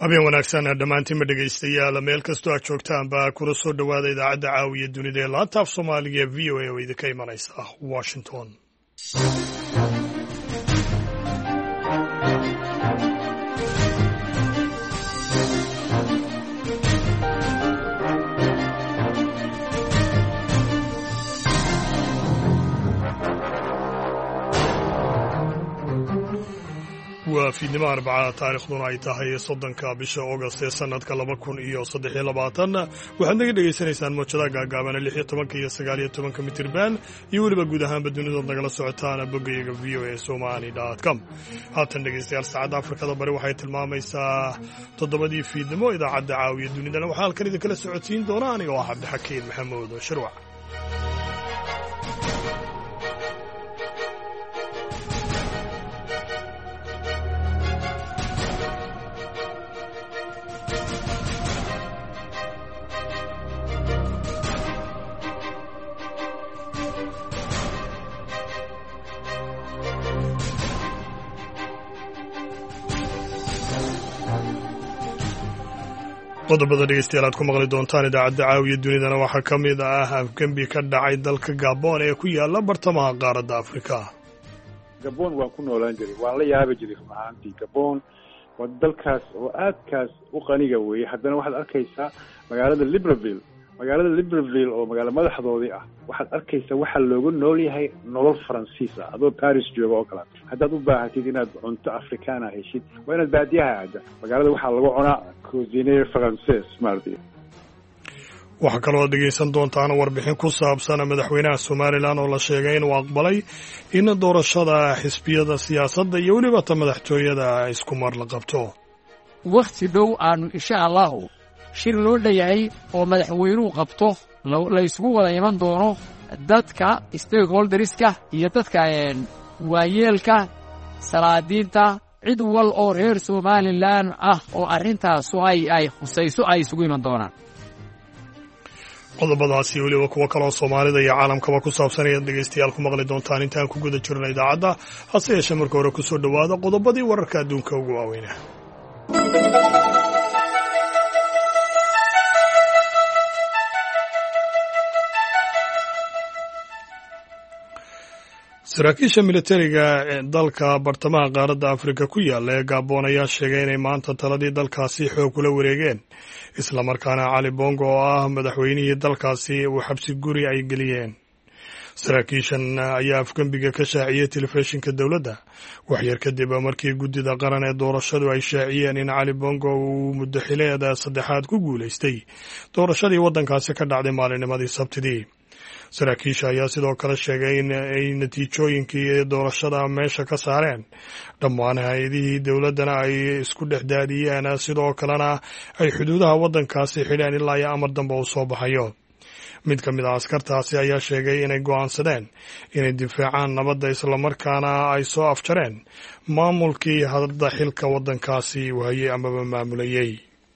habeen wanaagsan dhammaantiinma dhegaystayaal meel kastoo aad joogtaanba kuna soo dhowaada idaacadda caawiya dunida ee laanta af soomaaliga v o a oo idinka imanaysa washington. waa fiidnimo arbacada taarikhduna ay tahay 30 bisha August ee sanadka 2023 waxaad naga dhegaysanaysaan moojada gaagaaban 16 iyo 19 mitirban iyo weliba guud ahaanba dunida nagala socotaan boggayaga voasomali.com. haatan dhegaystayaal saacadda Afrikada bari waxay tilmaamaysaa 7 fiidnimo idaacadda caawiya dunidana waxaa halkan idinkala socodsiin doona aniga oo Cabdixakiin Maxamuud Sharwac. qodobada dhegeystayaal aad ku maqli doontaan idaacadda caawiya dunidana waxaa ka mid ah afgembi ka dhacay dalka Gabon ee ku yaala bartamaha qaaradda Afrika. Gabon waa ku noolaan jiray, waan la yaabi jiray ruuxaantii. Gabon waa dalkaas oo aadkaas u qaniga weeye. haddana waxaad arkaysaa magaalada Libreville oo magaalo madaxdoodii ah, waxaad arkaysaa waxa loogu nool yahay nolol Faransiis ah adoo Paris jooga oo kale. haddaad u baahatid inaad cunto Afrikaan ah heshid waa inaad baadiyaha aada. magaalada waxaa lagu cunaa cuisine français mardi. waxaa kaloo dhegaysan doontaan warbixin ku saabsan madaxweynaha Somaliland oo la sheegay inuu aqbalay in doorashada xisbiyada siyaasadda iyo weliba ta madaxtooyada isku mar la qabto. waqti dhow aanu insha Allah shir loo dhayahay oo madaxweynuhu qabto la isugu wada iman doono dadka stakeholderska iyo dadka waayeelka salaadiinta cid wal oo reer Somaliland ah oo arrintaas ay khusayso ay isugu iman doonaan. qodobadaasi weliba kuwa kaloo Soomaalida iyo caalamkaba ku saabsan ayaad dhegaystayaal ku maqli doontaan intaan ku guda jirno idaacadda. hase yeeshee marka hore ku soo dhowaada qodobadii wararka adduunka ugu waaweynaa. saraakiisha militariga ee dalka bartamaha qaaradda Afrika ku yaala ee Gabon ayaa sheegay inay maanta taladii dalkaasi xoog kula wareegeen isla markaana Ali Bongo oo ah madaxweynihii dalkaasi uu xabsi guri ay geliyeen. saraakiishan ayaa afgembiga ka shaaciyay telefishinka dowladda waxyar kadib markii guddida qaran ee doorashadu ay shaaciyeen in Ali Bongo uu muddo xileed saddexaad ku guulaystay doorashadii waddankaasi ka dhacday maalinimadii Sabtidii. saraakiisha ayaa sidoo kale sheegay in ay natiijooyinkii doorashada meesha ka saareen dhammaan hay-adihii dowladdana ay isku dhex daadiyeen sidoo kalena ay xuduudaha waddankaasi xidheen ilaa iyo amar dambe uu soo baxayo. mid ka mid ah askartaasi ayaa sheegay inay go'aansadeen inay difaacaan nabadda islamarkaana ay soo afjareen maamulkii hadda xilka waddankaasi uu hayay amaba maamulayay.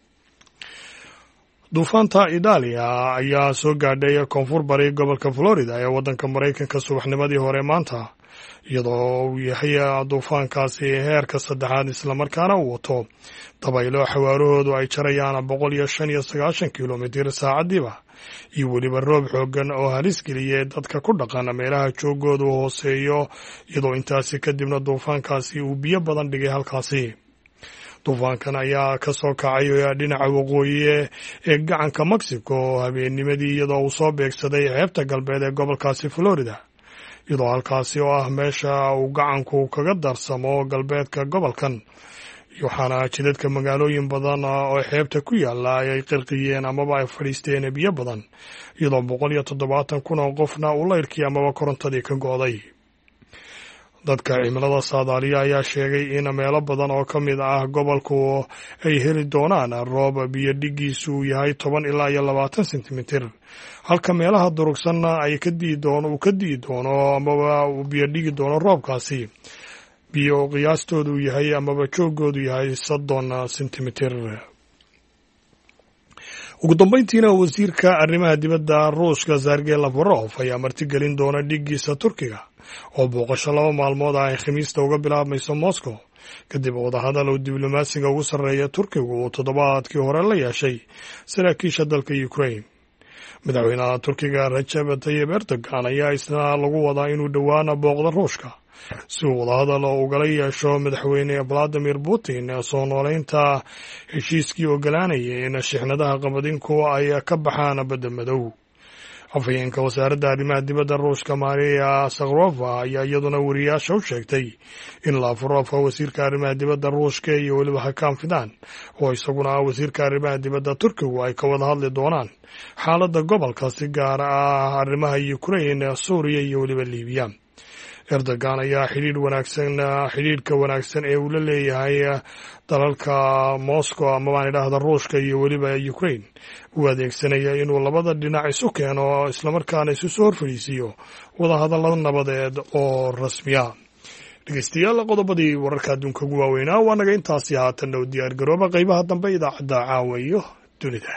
duufaanta Italia ayaa soo gaadhay koonfur bari gobolka Florida ee waddanka Mareykanka subaxnimadii hore maanta iyadoo uu yahay duufaankaasi heerka 3 islamarkaana uu wato dabaylo xawaarahoodu ay jarayaan 195 kilomitir saacadiiba iyo weliba roob xooggan oo halis geliyay dadka ku dhaqan meelaha joogoodu hooseeyo iyadoo intaasi kadibna duufaankaasi uu biyo badan dhigay halkaasi. duufaankan ayaa ka soo kacay dhinaca waqooyi ee gacanka Mexico habeennimadii iyadoo uu soo beegsaday xeebta galbeed ee gobolkaasi Florida iyadoo halkaasi oo ah meesha uu gacanku kaga darsamo galbeedka gobolkan. waxaana jidadka magaalooyin badan oo xeebta ku yaala ay qirqiyeen amaba ay fadhiisteen biyo badan iyadoo 170,000 oo qofna uu leyrkii amaba korontadii ka go'day. dadka cimilada saadaaliya ayaa sheegay in meelo badan oo ka mid ah gobolku ay heli doonaan roob biyo dhigiisu yahay 10 ilaa 20 sentimitir halka meelaha durugsanna ay ka dii doono amaba uu biyo dhigi doono roobkaasi biyo qiyaastoodu yahay amaba joogoodu yahay 30 sentimitir. ugu dambeyntiina wasiirka arrimaha dibadda Ruushka Sergey Lavrov ayaa martigelin doona dhigiisa Turkiga oo booqasho 2 maalmood ah ay Khamiista uga bilaabmayso Moscow kadib wadahadal oo diblomaasiga ugu sarreeya turkigu uu toddobaadkii hore la yeeshay saraakiisha dalka Ukraine. madaxweynaha turkiga Recep Tayyip Erdogan ayaa isna lagu wadaa inuu dhowaana booqdo Ruushka si uu wadahadal ugala yeesho madaxweyne Vladimir Putin soo noolaynta heshiiskii ogolaanayay in shixnadaha qamadinku ay ka baxaan badda madow. afhayeenka wasaaradda arrimaha dibadda Ruushka Maria Zakharova ayaa iyaduna wariyaasha u sheegtay in Lavrov wasiirka arrimaha dibadda Ruushka iyo weliba Hakan Fidan oo isaguna wasiirka arrimaha dibadda Turkigu ay ka wada hadli doonaan xaaladda gobolka si gaar ah arrimaha Ukraine, Suuriya iyo weliba Liibiya. Erdogan ayaa xidhiidhka wanaagsan ee uu la leeyahay dalalka Moscow ama baan idhaahda Ruushka iyo weliba Ukraine uu adeegsanaya inuu labada dhinac isu keeno islamarkaana isu soo horfadhiisiiyo wadahadallada nabadeed oo rasmiya. dhegeystayaal, qodobadii wararka adduunka ugu waaweynaa waa naga intaasi. haatanna u diyaar garooba qaybaha dambe idaacadda caawa iyo dunida.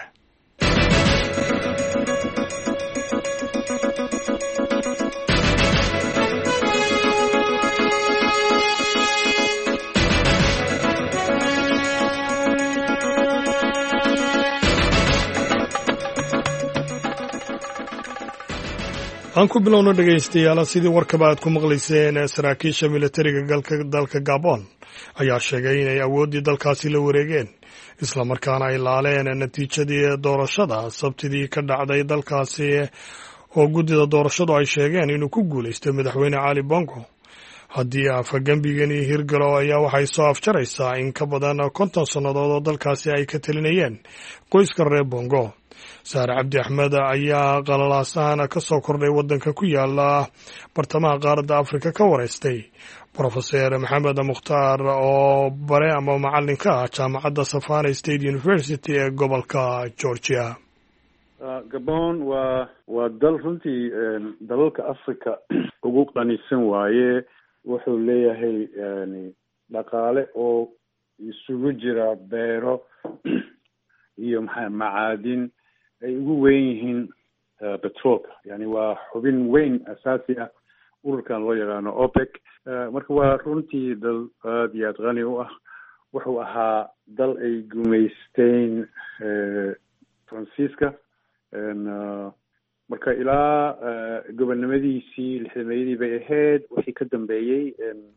aan ku bilowno dhegaystayaal, sidii warkaba aad ku maqlayseen, saraakiisha militariga dalka Gabon ayaa sheegay inay awooddii dalkaasi la wareegeen islamarkaana ay laaleen natiijadii doorashada sabtidii ka dhacday dalkaasi oo guddida doorashadu ay sheegeen inuu ku guulaystay madaxweyne Cali Bongo. haddii afagembigani hirgalo ayaa waxay soo afjaraysaa in ka badan 50 sannadood oo dalkaasi ay ka talinayeen qoyska reer Bongo. Saare Cabdi Axmed ayaa qalalaasahan ka soo kordhay waddanka ku yaala bartamaha qaaradda Afrika ka wareystay Professor Maxamed Mukhtaar oo bare ama macallin ka ah jaamacadda Savannah State University ee gobolka Georgia. Gabon waa dal runtii dalalka Afrika ugu qanisan waaye. wuxuu leeyahay dhaqaale oo isugu jira beero iyo macaadin ay ugu weyn yihiin petroolka. yani waa xubin weyn asaasi ah ururkan loo yaqaano OPEC. marka waa runtii dal aad iyo aad qani u ah. wuxuu ahaa dal ay gumaysteen Faransiiska marka ilaa gobonimadiisii 60-meeyadii bay ahayd. wixii ka dambeeyey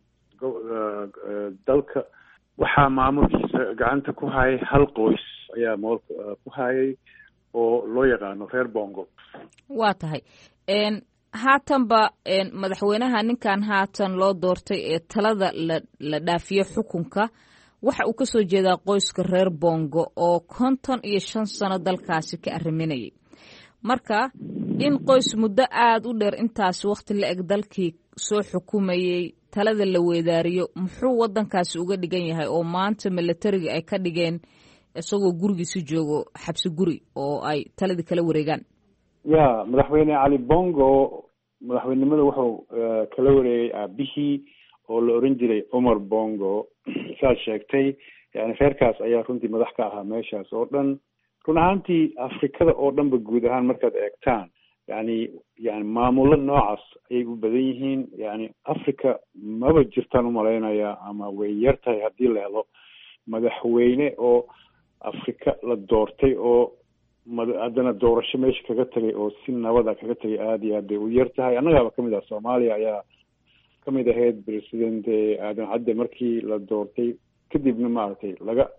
dalka waxaa maamulkiisa gacanta ku hayay hal qoys ayaa maamulka ku hayay oo loo yaqaano reer Bongo. waa tahay haatanba madaxweynaha ninkan haatan loo doortay ee talada la dhaafiyo xukunka waxa uu ka soo jeedaa qoyska reer Bongo oo 55 sano dalkaasi ka arriminayay. marka in qoys muddo aad u dheer intaas waqti la eg dalkii soo xukumayay talada la weedaariyo muxuu waddankaasi uga dhigan yahay oo maanta militariga ay ka dhigeen isagoo gurigiisa joogo xabsi guri oo ay taladii kala wareegaan? madaxweyne Cali Bongo madaxweynimada wuxuu kala wareegay aabihii oo la oran jiray Omar Bongo. saa sheegtay yani reerkaas ayaa runtii madax ka ahaa meeshaas oo dhan. run ahaantii Afrikada oo dhanba guud ahaan markaad eegtaan yani maamulo noocaas ayay u badan yihiin. yani Afrika maba jirtaan umalaynaya ama way yar tahay haddii la helo madaxweyne oo Afrika la doortay oo haddana doorasho meesha kaga tagay oo si nabada kaga tagay aad iyo aad bay u yar tahay. annagaaba kamid ah Soomaaliya ayaa kamid ahayd president aadan cadde markii la doortay kadibna maaragtay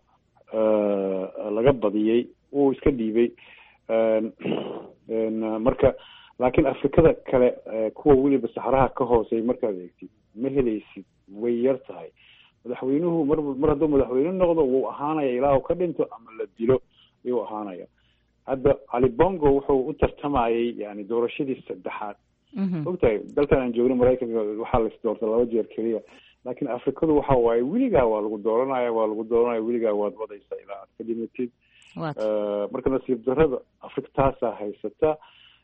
laga badiyey uu iska dhiibay. marka laakiin Afrikada kale kuwa weliba saxaraha ka hoosey markaad eegtid ma helaysid, way yar tahay. madaxweynuhu mar hadduu madaxweyne noqdo wuu ahaanaya ilaa uu ka dhinto ama la dilo ayuu ahaanaya. hadda Cali Bongo wuxuu u tartamayay yani doorashadii saddexaad. ogtahay dalkan aan joogno Maraykanka waxaa la is doorta 2 jeer keliya, laakiin Afrikadu waxa waaye weligaa waa lagu dooranaya weligaa waad wadaysa ilaa aad ka dhimatid. marka nasiib darrada Afrika taasaa haysata.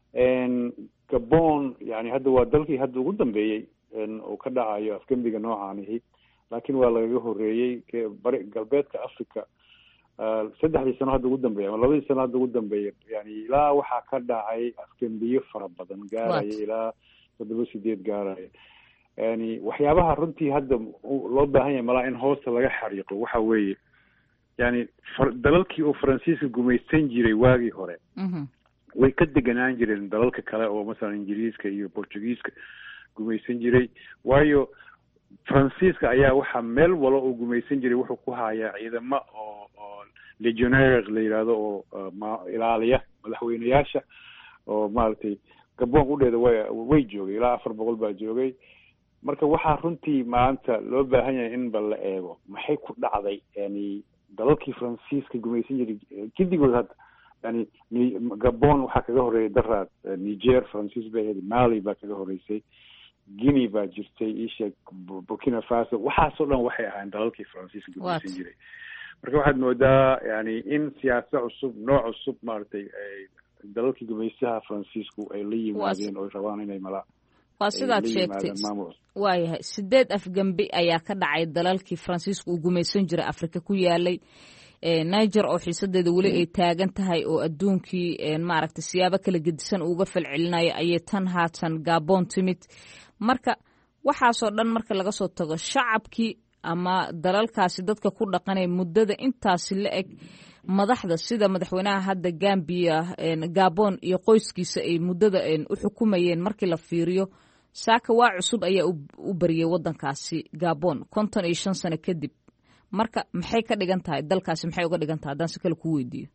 Gabon yani hadda waa dalkii hadda ugu dambeeyey oo ka dhacayo afgembiga noocaanihi, laakiin waa lagaga horeeyey galbeedka Afrika 3 sano hadda ugu dambeeya ama 2 sano hadda ugu dambeeya. yani ilaa waxaa ka dhacay afgembiyo fara badan gaaraya ilaa 7 gaaraya. yani waxyaabaha runtii hadda loo baahan yahay malaa in hoosta laga xariiqo waxa weeye yani dalalkii oo faransiiska gumaysan jiray waagii hore way ka deganaan jireen dalalka kale oo masalan ingiriiska iyo portugiiska gumaysan jiray waayo faransiiska ayaa waxaa meel walo oo gumaysan jiray wuxuu ku hayaa ciidamo oo legionnaire la yidhaahdo oo ilaaliya madaxweyneyaasha oo maaragtay gabon udheeda way joogay ilaa 400 baa joogay marka waxaa runtii maanta loo baahan yahay in bal la eego maxay ku dhacday yani dalalkii faransiiska gumaysan jiray gidigood hadda yani gabon waxaa kaga horeeyay daraad niger faransiis bay ahayd mali baa kaga horeysay guinea baa jirtay isheeg burkina faso waxaasoo dhan waxay ahaayeen dalalkii faransiiska gumaysan jiray marka waxaad moodaa yani in siyaasad cusub nooc cusub maaragtay dalalkii gumaysaha faransiisku ay la yimaadeen oo ay rabaan inay malaa waa sidaad sheegtay waayahay 8 afgembi ayaa ka dhacay dalalkii faransiisku uu gumaysan jiray afrika ku yaalay niger oo xiisadeeda weli ay taagan tahay oo adduunkii maaragtay siyaabo kala gedisan uga falcelinayo ayay tan haatan gabon timid marka waxaasoo dhan marka laga soo tago shacabkii ama dalalkaasi dadka ku dhaqanay muddada intaasi la eg madaxda sida madaxweynaha hadda Gambia Gabon iyo qoyskiisa ay muddada u xukumayeen markii la fiiriyo saaka waa cusub ayaa u bariyay wadankaasi Gabon 55 sano kadib marka maxay ka dhigan tahay dalkaasi maxay uga dhigan tahay haddaan si kale ku weydiiyo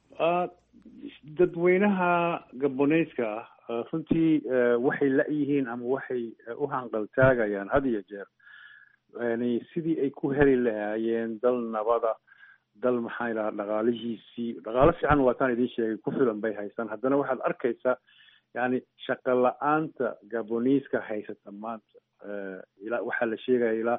dadweynaha Gaboneyska runtii waxay la yihiin ama waxay u hanqaltaagayaan had iyo jeer yani sidii ay ku heli lahaayeen dal nabada dal maxaa ilaa dhaqaalo fiican waataan idin sheegay ku filan bay haystaan haddana waxaad arkaysaa yani shaqo la-aanta Gaboneyska haysata maanta ilaa waxaa la sheegaya ilaa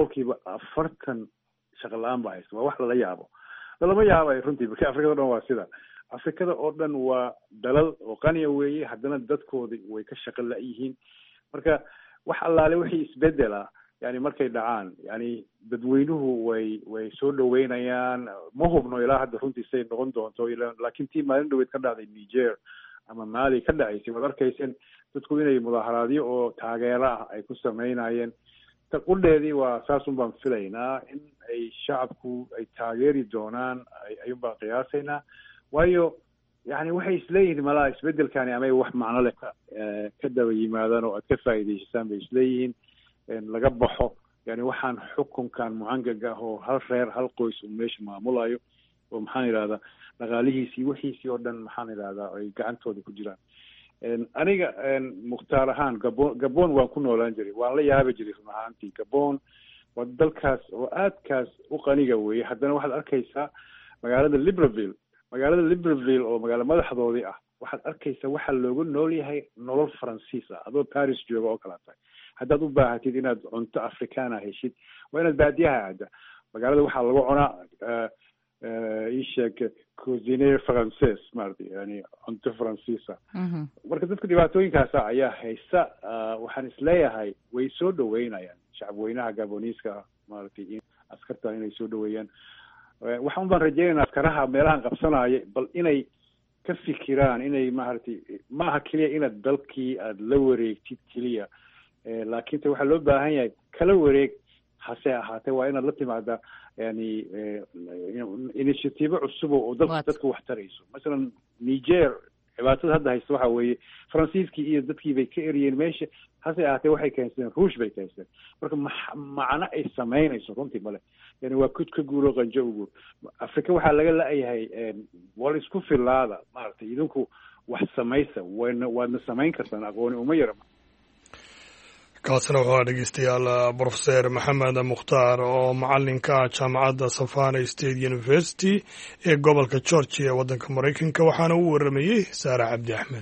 40% shaqo la-aan baa haysta waa wax lala yaabo lalama yaabay runtii marka afrikada o dhan waa sida afrikada oo dhan waa dalal oo qaniya weeye haddana dadkoodi way ka shaqo la-yihiin marka wax allaale wixii isbedela yani markay dhacaan yani dadweynuhu way soo dhaweynayaan ma hubno ilaa hadda runtii say noqon doonto laakiin tii maalin dhaweyd ka dhacday Niger ama Mali ka dhacaysay waad arkayseen dadku inay mudaharaadyo oo taageero ah ay ku sameynayeen taqudheedii waa saasun baan filaynaa in ay shacabku ay taageeri doonaan ayuun baan qiyaasaynaa waayo yani waxay isleeyihiin malaa isbedelkani ama wax macno leh ka daba yimaadaan oo aad ka faa'iidaystaan bay isleeyihiin laga baxo yani waxaan xukunkan mucangaga ah oo hal reer hal qoys uu meesha maamulayo oo maxaan idhahdaa dhaqaalihiisii wixiisii oo dhan maxaan idhahdaa ay gacantooda ku jiraan aniga mukhtaar ahaan gabon waan ku noolaan jiray waan la yaabi jiray run ahaantii gabon waa dalkaas oo aadkaas u qaniga weeye haddana waxaad arkaysaa magaalada Libreville oo magaalo madaxdoodii ah waxaad arkaysaa waxaa loogu nool yahay nolol faransiis ah adoo Paris jooga oo kala tahay haddaad u baahatid inaad cunto afrikaana heshid waa inaad baadiyaha aada magaalada waxaa lagu cunaa isheeg cuisine français maaragtay yani cunto faransiisa marka dadka dhibaatooyinkaasa ayaa haysta waxaan isleeyahay way soo dhaweynayaan shacabweynaha Gaboneyska maaragtay askarta inay soo dhaweeyaan waxaan baan rajeynaynaa askaraha meelahan qabsanaya bal inay ka fikiraan inay maaragtay maaha keliya inaad dalkii aada la wareegtid keliya laakiin waxaa loo baahan yahay kala wareeg hase ahaatee waa inaad la timaadaa yani initiative cusub oo dadka wax tarayso masalan Niger dhibaatada hadda haysta waxa weeye faransiiskii iyo dadkii bay ka eriyeen meesha hase ahaatee waxay keensadeen ruush bay keensadeen marka macno ay samaynayso runtii male yani waa kud ka guuro qanjo u guur afrika waxaa laga la-yahay wal isku filaada maaragtay idinku wax samaysa waadna samayn kartaan aqooni uma yarama kaasina wuxuu dhegeystayaal brofeser maxamed mukhtaar oo macalinka jaamacadda Savannah State University ee gobolka Georgia ee waddanka Mareykanka waxaana uu waramayay Saara Cabdi Axmed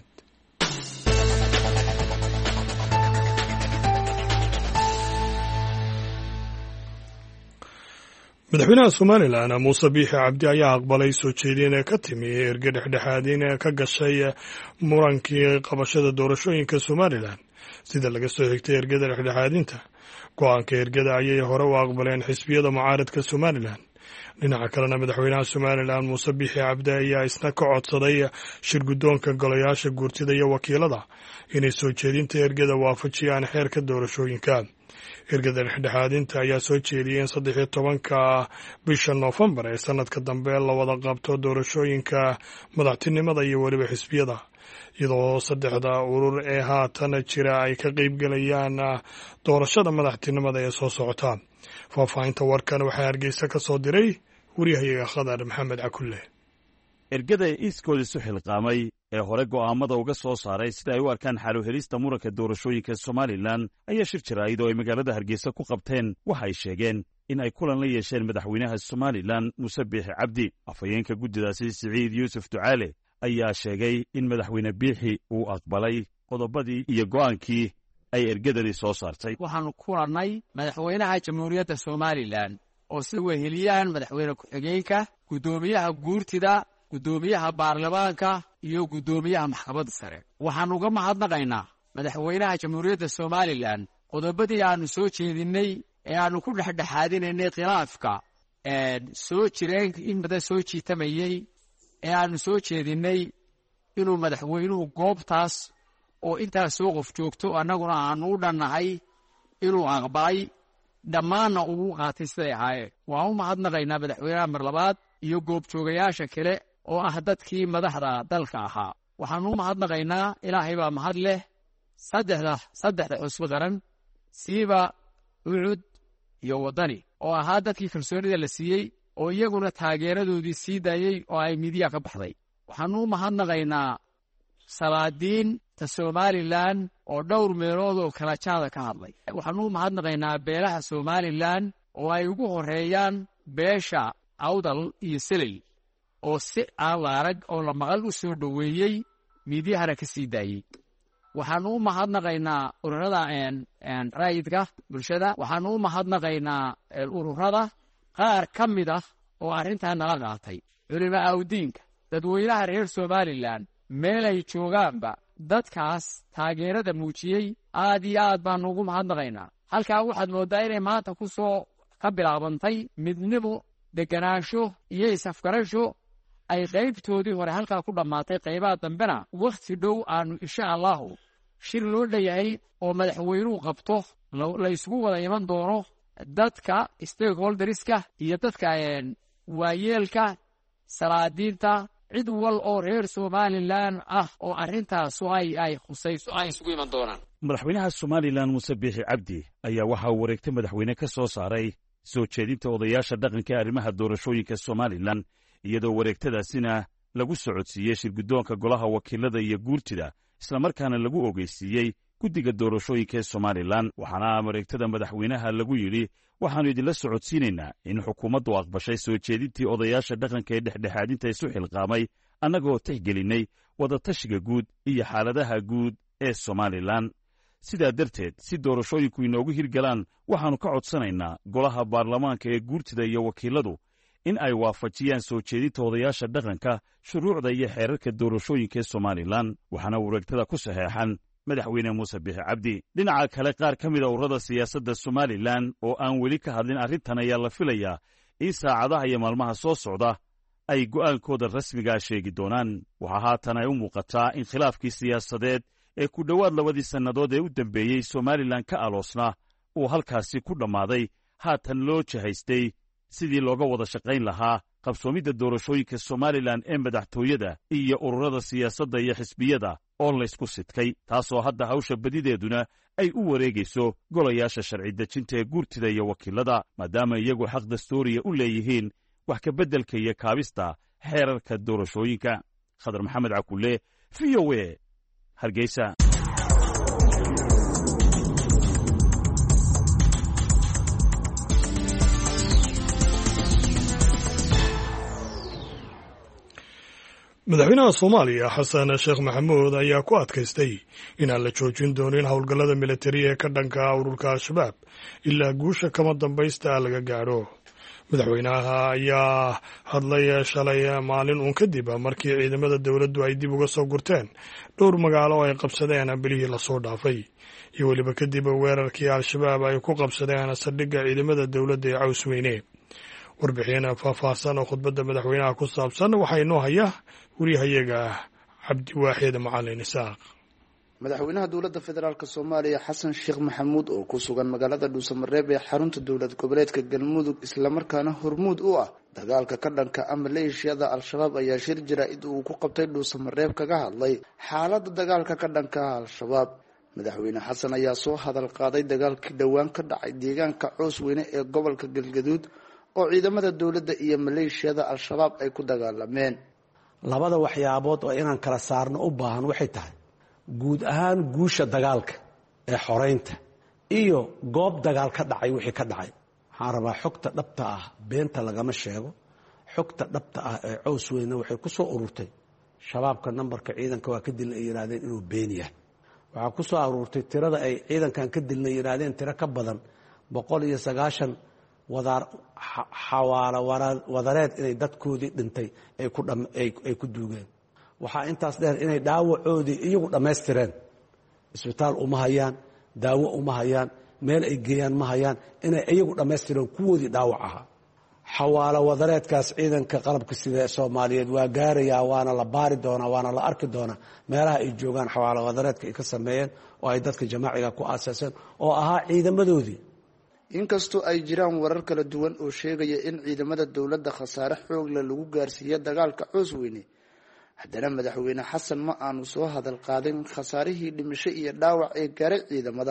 madaxweynaha Somaliland Muuse Biixi Cabdi ayaa aqbalay soo jeedin ka timi erga dhexdhexaadin ka gashay murankii qabashada doorashooyinka Somaliland sida laga soo xigtay ergada dhexdhexaadinta go-aanka ergada ayay hore u aqbaleen xisbiyada mucaaradka Somaliland dhinaca kalena madaxweynaha somalilan muuse biixi cabdi ayaa isna ka codsaday shir guddoonka golayaasha guurtida iyo wakiilada inay soo jeedinta ergada waafajiyaan xeerka doorashooyinka. ergada dhexdhexaadinta ayaa soo jeediyay in 13 bisha Noofembar ee sanadka dambe la wada qabto doorashooyinka madaxtinimada iyo weliba xisbiyada, iyadoo 3 urur ee haatan jira ay ka qaybgalayaan doorashada madaxtinimada ee soo socota. faahfaahinta warkan waxaa Hargeysa ka soo diray wariyahayaga Khadar Maxamed Cakulle. ergada iskooda isu xilqaamay ee hore go'aamada uga soo saaray sida ay u arkaan xal u helista muranka doorashooyinka Somalilan ayaa shir jaraa'id oo ay magaalada Hargeysa ku qabteen waxa ay sheegeen in ay kulan la yeesheen madaxweynaha Somalilan Muuse Biixi Cabdi. afhayeenka guddidaasi Siciid Yuusuf Ducaale ayaa sheegay in madaxweyne Biixi uu aqbalay qodobadii iyo go'aankii ay ergadani soo saartay. waxaanu kulannay madaxweynaha jamhuuriyadda Somalilan oo si weheliyaan madaxweyne ku-xigeenka, guddoomiyaha guurtida, guddoomiyaha baarlamaanka iyo guddoomiyaha maxkamadda sare. waxaan uga mahadnaqaynaa madaxweynaha jamhuuriyadda Somalilan qodobadii aanu soo jeedinnay ee aanu ku dhexdhexaadinaynay khilaafka soo jireen in badan soo jiitamayey ee aanu soo jeedinnay inuu madaxweynuhu goobtaas oo intaas soo qof joogto annaguna aanu u dhannahay inuu aqbalay, dhammaanna ugu qaatay siday ahaayeen. waan u mahadnaqaynaa madaxweynaha mar labaad iyo goobjoogayaasha kale oo ah dadkii madaxda dalka ahaa. waxaanu u mahadnaqaynaa ilaahay baa mahad leh saddexda xusbi qaran siiba ucud iyo waddani oo ahaa dadkii kalsoonida la siiyey oo iyaguna taageeradoodii sii daayey oo ay midiya ka baxday. waxaanu u mahadnaqaynaa salaadiinta Somalilan oo dhowr meelood oo kala jaada ka hadlay. waxaanu u mahadnaqaynaa beelaha Somalilan oo ay ugu horeeyaan beesha Awdal iyo Selil oo si aan la arag oo la maqal u soo dhoweeyey midiyahana ka sii daayey. waxaanu u mahadnaqaynaa ururada raayidka bulshada. waxaanu u mahadnaqaynaa ururada qaar ka mid ah oo arrintaa nala qaatay, culimo awdiinka, dadweynaha reer Somalilan meelay joogaanba dadkaas taageerada muujiyey aad iyo aad baanu ugu mahadnaqaynaa. halkaa waxaad mooddaa inay maanta ku soo ka bilaabantay midnimo, deganaansho iyo isafgarasho ay qaybtoodii hore halkaa ku dhammaatay. qaybaha dambena wakhti dhow aanu insha allahu shir loo dhayahay oo madaxweynuhu qabto la isugu wada iman doono dadka stakeholderska iyo dadka waayeelka, salaadiinta, cid wal oo reer Somalilan ah oo arrintaasu ay khusayso ay isugu iman doonaan. madaxweynaha Somalilan Muuse Biixi Cabdi ayaa waxa uu wareegtay madaxweyne ka soo saaray soo jeedinta odayaasha dhaqanka ee arrimaha doorashooyinka Somalilan, iyadoo wareegtadaasina lagu socodsiiyey shir guddoonka golaha wakiilada iyo guurtida, isla markaana lagu ogeysiiyey guddiga doorashooyinka ee Somalilan. waxaana wareegtada madaxweynaha lagu yidhi waxaannu idinla socodsiinaynaa in xukuumaddu aqbashay soo jeedintii odayaasha dhaqanka ee dhexdhexaadinta isu xilqaamay, annagoo tixgelinnay wadatashiga guud iyo xaaladaha guud ee Somalilan. sidaa darteed si doorashooyinku inoogu hirgalaan waxaannu ka codsanaynaa golaha baarlamaanka ee guurtida iyo wakiiladu in ay waafajiyaan soo jeedinta odayaasha dhaqanka shuruucda iyo xeerarka doorashooyinka ee Somalilan. waxaana wareegtada ku saxeexan madaxweyne Muuse Biixi Cabdi. dhinaca kale qaar ka mida ururada siyaasadda Somalilan oo aan weli ka hadlin arrintan ayaa la filayaa in saacadaha iyo maalmaha soo socda ay go'aankooda rasmigaa sheegi doonaan. waxaa haatan ay u muuqataa in khilaafkii siyaasadeed ee ku dhowaad 2 sannadood ee u dambeeyey Somalilan ka aloosnaa uu halkaasi ku dhammaaday, haatan loo jahaystay sidii looga wada shaqayn lahaa qabsoomidda doorashooyinka Somalilan ee madaxtooyada iyo ururada siyaasadda iyo xisbiyada oo laysku sidkay, taasoo hadda hawsha badideeduna ay u wareegayso golayaasha sharci dejinta ee guurtida iyo wakiilada, maadaama iyagu xaq dastuuriya u leeyihiin wax ka beddelka iyo kaabista xeerarka doorashooyinka. Khadar Maxamed Cakulle, VOA, Hargeysa. madaxweynaha Soomaaliya Xasan Sheekh Maxamuud ayaa ku adkaystay inaan la joojin doonin howlgallada militari ee ka dhanka ururka Al-Shabaab ilaa guusha kama dambaysta laga gaadho. madaxweynaha ayaa hadlay shalay maalin uun kadib markii ciidamada dowladdu ay dib uga soo gurteen dhowr magaalo oo ay qabsadeen bilihii lasoo dhaafay, iyo weliba kadib weerarkii Al-Shabaab ay ku qabsadeen saldhigga ciidamada dowladda ee Cawsweyne. warbixin faahfaahsan oo khudbadda madaxweynaha ku saabsan waxaa inoo haya wariyahayaga cabdiwaaxid macalin isaaq. madaxweynaha dowladda federaalk soomaaliya xasan sheekh maxamuud oo ku sugan magaalada dhuusamareeb ee xarunta dowlad goboleedka galmudug islamarkaana hormuud u ah dagaalka ka dhanka ah maleeshiyada al-shabaab ayaa shir jaraa'id uu ku qabtay dhuusamareeb kaga hadlay xaaladda dagaalka ka dhanka ah al-shabaab. madaxweyne xasan ayaa soo hadal qaaday dagaalkii dhowaan ka dhacay deegaanka coosweyne ee gobolka galgaduud oo ciidamada dowladda iyo maleeshiyada al-shabaab ay ku dagaalameen. labada waxyaabood oo inaan kala saarno u baahan waxay tahay guud ahaan guusha dagaalka ee xoreynta iyo goob dagaal ka dhacay wixii ka dhacay. waxaan rabaa xogta dhabta ah beenta lagama sheego. xogta dhabta ah ee coosweyne waxay ku soo ururtay shabaabka nambarka ciidanka waa ka dilna ay yidhaahdeen inuu been yahay. waxaa ku soo aruurtay tirada ay ciidankan ka dilna yidhaahdeen tiro ka badan 190 xawaalo wadareed inay dadkoodii dhintay ay ku duugeen. waxaa intaas dheer inay dhaawacoodii iyagu dhammaystireen. isbitaal uma hayaan, daawo uma hayaan, meel ay geeyaan ma hayaan, inay iyagu dhammaystireen kuwoodii dhaawac ahaa. xawaalo wadareedkaas ciidanka qalabka sida Soomaaliyeed waa gaarayaa, waana la baari doonaa, waana la arki doonaa meelaha ay joogaan xawaalo wadareedka ay ka sameeyeen oo ay dadka jamaaciga ku aasaaseen oo ahaa ciidamadoodii. inkastoo ay jiraan warar kala duwan oo sheegaya in ciidamada dowladda khasaare xoog leh lagu gaarsiiyo dagaalka coosweyne, haddana madaxweyne xasan ma aanu soo hadal qaadin khasaarihii dhimasho iyo dhaawac ee gaaray ciidamada.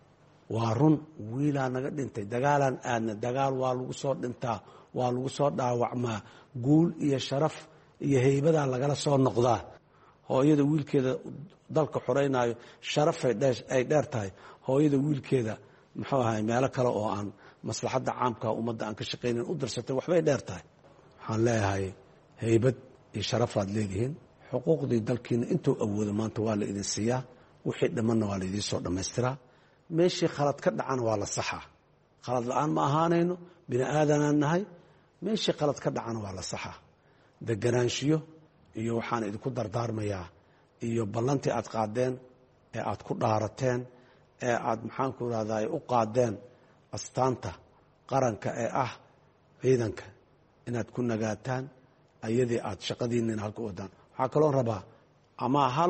waa run, wiilaa naga dhintay, dagaalaan aadna, dagaal waa lagu soo dhintaa, waa lagu soo dhaawacmaa, guul iyo sharaf iyo heybadaa lagala soo noqdaa. hooyada wiilkeeda dalka xoreynaayo sharafay ay dheer tahay. hooyada wiilkeeda muxuu ahay meelo kale oo aan maslaxadda caamka ummadda aan ka shaqaynin u dirsatay waxbay dheer tahay. waxaan leeyahay heybad iyo sharafaad leedihiin. xuquuqdii dalkiina intuu awoodo maanta waa la idin siiyaa, wixii dhimanna waa la idiin soo dhammaystiraa. meeshii khalad ka dhacana waa la saxaa. khalad la-aan ma ahaanayno, bini aadanaan nahay. meeshii khalad ka dhacana waa la saxaa. deganaanshiyo iyo waxaan idinku dardaarmayaa iyo ballantii aad qaadeen ee aad ku dhaarateen ee aad maxaanku irahday u qaadeen astaanta qaranka ee ah ciidanka inaad ku nagaataan ayadii aad shaqadiinina halka wadaan. waxaa kaloo rabaa ama hal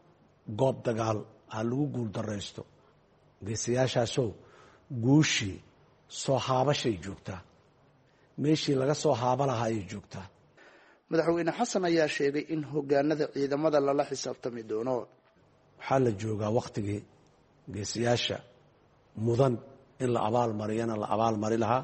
goob dagaal ha lagu guul daraysto, geesayaashaasow guushii soo haabashay joogtaa, meeshii laga soo haaba lahaa ayay joogtaa. madaxweyne xasan ayaa sheegay in hogaanada ciidamada lala xisaabtami doono. waxaa la joogaa wakhtigii geesayaasha mudan in la abaalmariyana la abaalmari lahaa.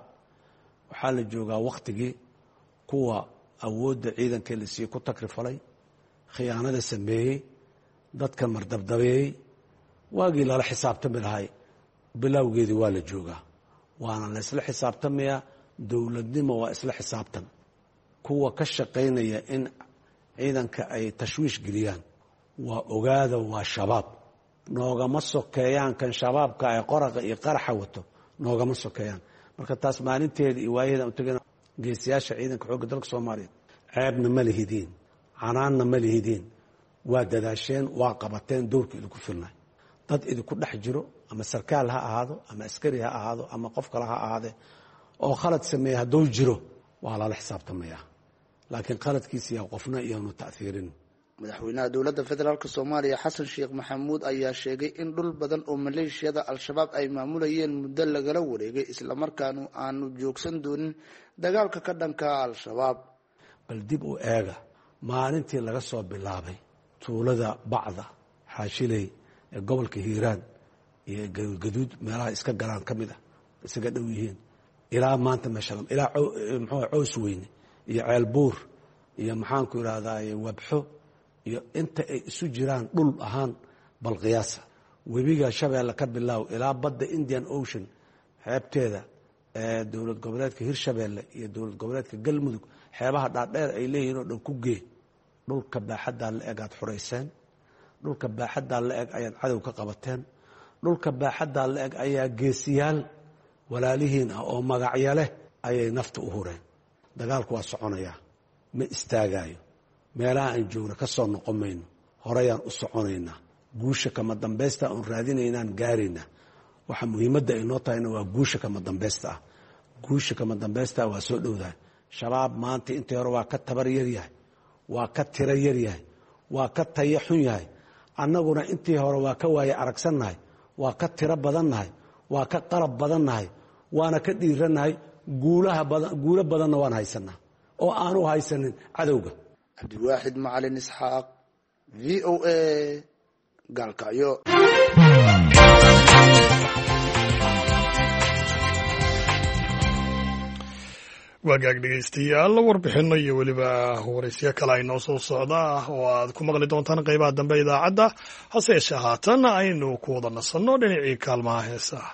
waxaa la joogaa wakhtigii kuwa awoodda ciidankee la siiyey ku takrifalay, khiyaanada sameeyey, dadka mardabdabeeyey. waagii lala xisaabtami lahay bilowgeedii waa la joogaa, waana la isla xisaabtamayaa. dowladnimo waa isla xisaabtan. kuwa ka shaqaynaya in ciidanka ay tashwiish geliyaan waa ogaada, waa shabaab. noogama sokeeyaan kan shabaabka ay qoraqa iyo qaraxa wato, noogama sokeeyaan. marka taas maalinteeda iyo waayaheeda u tegana geesiyaasha ciidanka xoogga dalka Soomaaliyeed ceebna ma lihidiin, canaanna ma lihidiin. waa dadaasheen, waa qabateen doorka idinku filnay. dad idinku dhex jiro ama sarkaal ha ahaado ama askari ha ahaado ama qof kale ha ahaadee oo khalad sameeya hadduu jiro waa lala xisaabtamayaa, laakiin khaladkiisa yaa qofna iyoonu ta'hiirin. madaxweynaha dowladda federaalk Soomaaliya xasan sheekh maxamuud ayaa sheegay in dhul badan oo maleeshiyada al-shabaab ay maamulayeen muddo lagala wareegay, islamarkaana aanu joogsan doonin dagaalka ka dhanka al-shabaab. bal dib u eega maalintii laga soo bilaabay tuulada bacda xaashiley ee gobolka hiiraan iyo gaduud meelaha iska galaan ka mid ah isaga dhow yihiin ilaa maanta meesha ilaa muxuu coosweyne iyo ceelbuur iyo maxaanku irahday wabxo iyo inta ay isu jiraan dhul ahaan bal qiyaasa. webiga shabeelle ka bilaaw ilaa badda Indian Ocean xeebteeda ee dowlad goboleedka Hirshabeelle iyo dowlad goboleedka Galmudug xeebaha dhaadheer ay leeyihiin oo dhan ku gee. dhulka baaxaddaa la eg aad xureyseen, dhulka baaxaddaa la eg ayaad cadow ka qabateen, dhulka baaxaddaa la eg ayaa geesiyaal walaalihiin ah oo magacyo leh ayay nafta u hureen. dagaalku waa soconayaa, ma istaagaayo. meelaha aan joogno ka soo noqon mayno, horeyaan u soconaynaa. guusha kama dambaysta oon raadinaynaan gaaraynaa. waxa muhiimadda ay noo tahayna waa guusha kama dambaysta ah. guusha kama dambaysta waa soo dhowdahay. shabaab maanta intii hore waa ka tabar yar yahay, waa ka tiro yar yahay, waa ka tayo xun yahay. annaguna intii hore waa ka waaye aragsannahay, waa ka tiro badannahay, waa ka qalab badannahay, waana ka dhiirannahay. guulo badanna waan haysanaa oo aanu haysanin cadowga. cabdiwaaxid macalin isxaaq, v o a, gaalkacyo. waagaag dhegaystayaal warbixinno iyo weliba waraysyo kale ay noo soo socdaa oo aad ku maqli doontaan qaybaha dambe idaacadda. hase yeeshee haatan aynu ku wada nasanno dhinacii kaalmaha heesaha.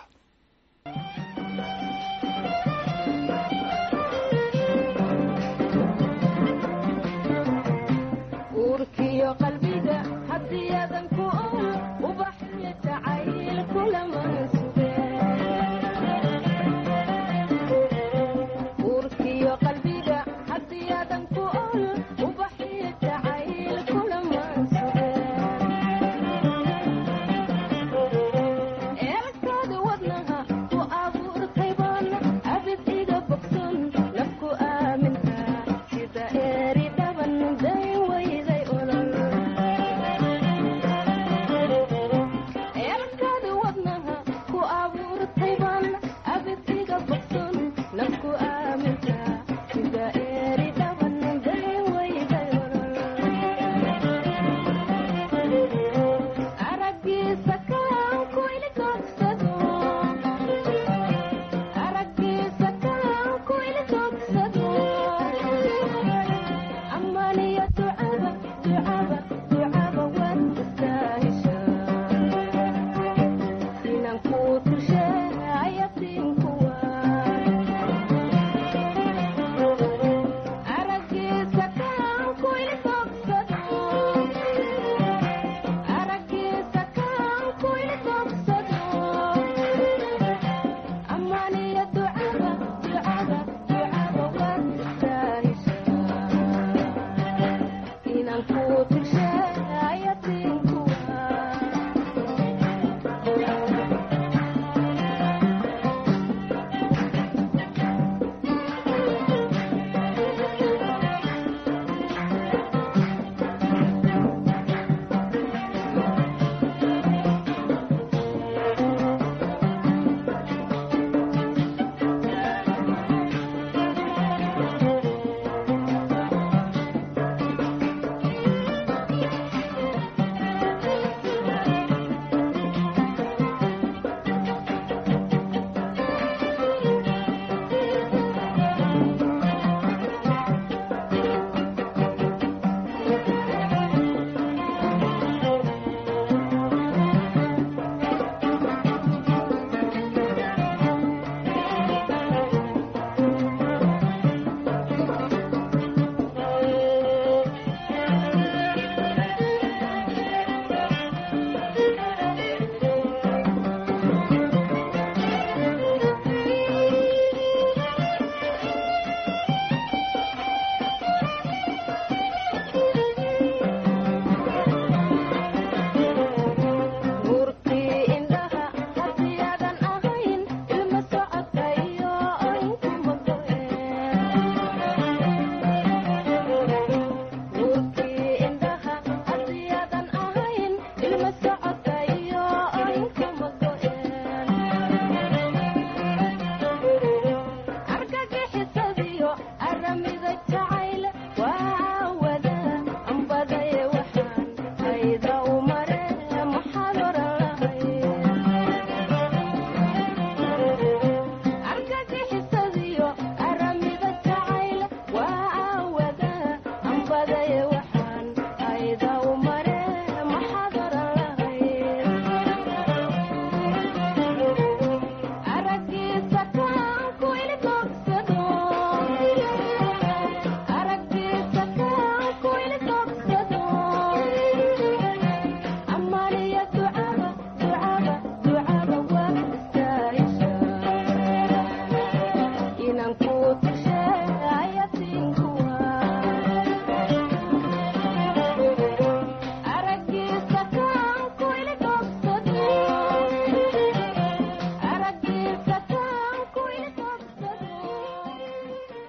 Wadnaha ku ab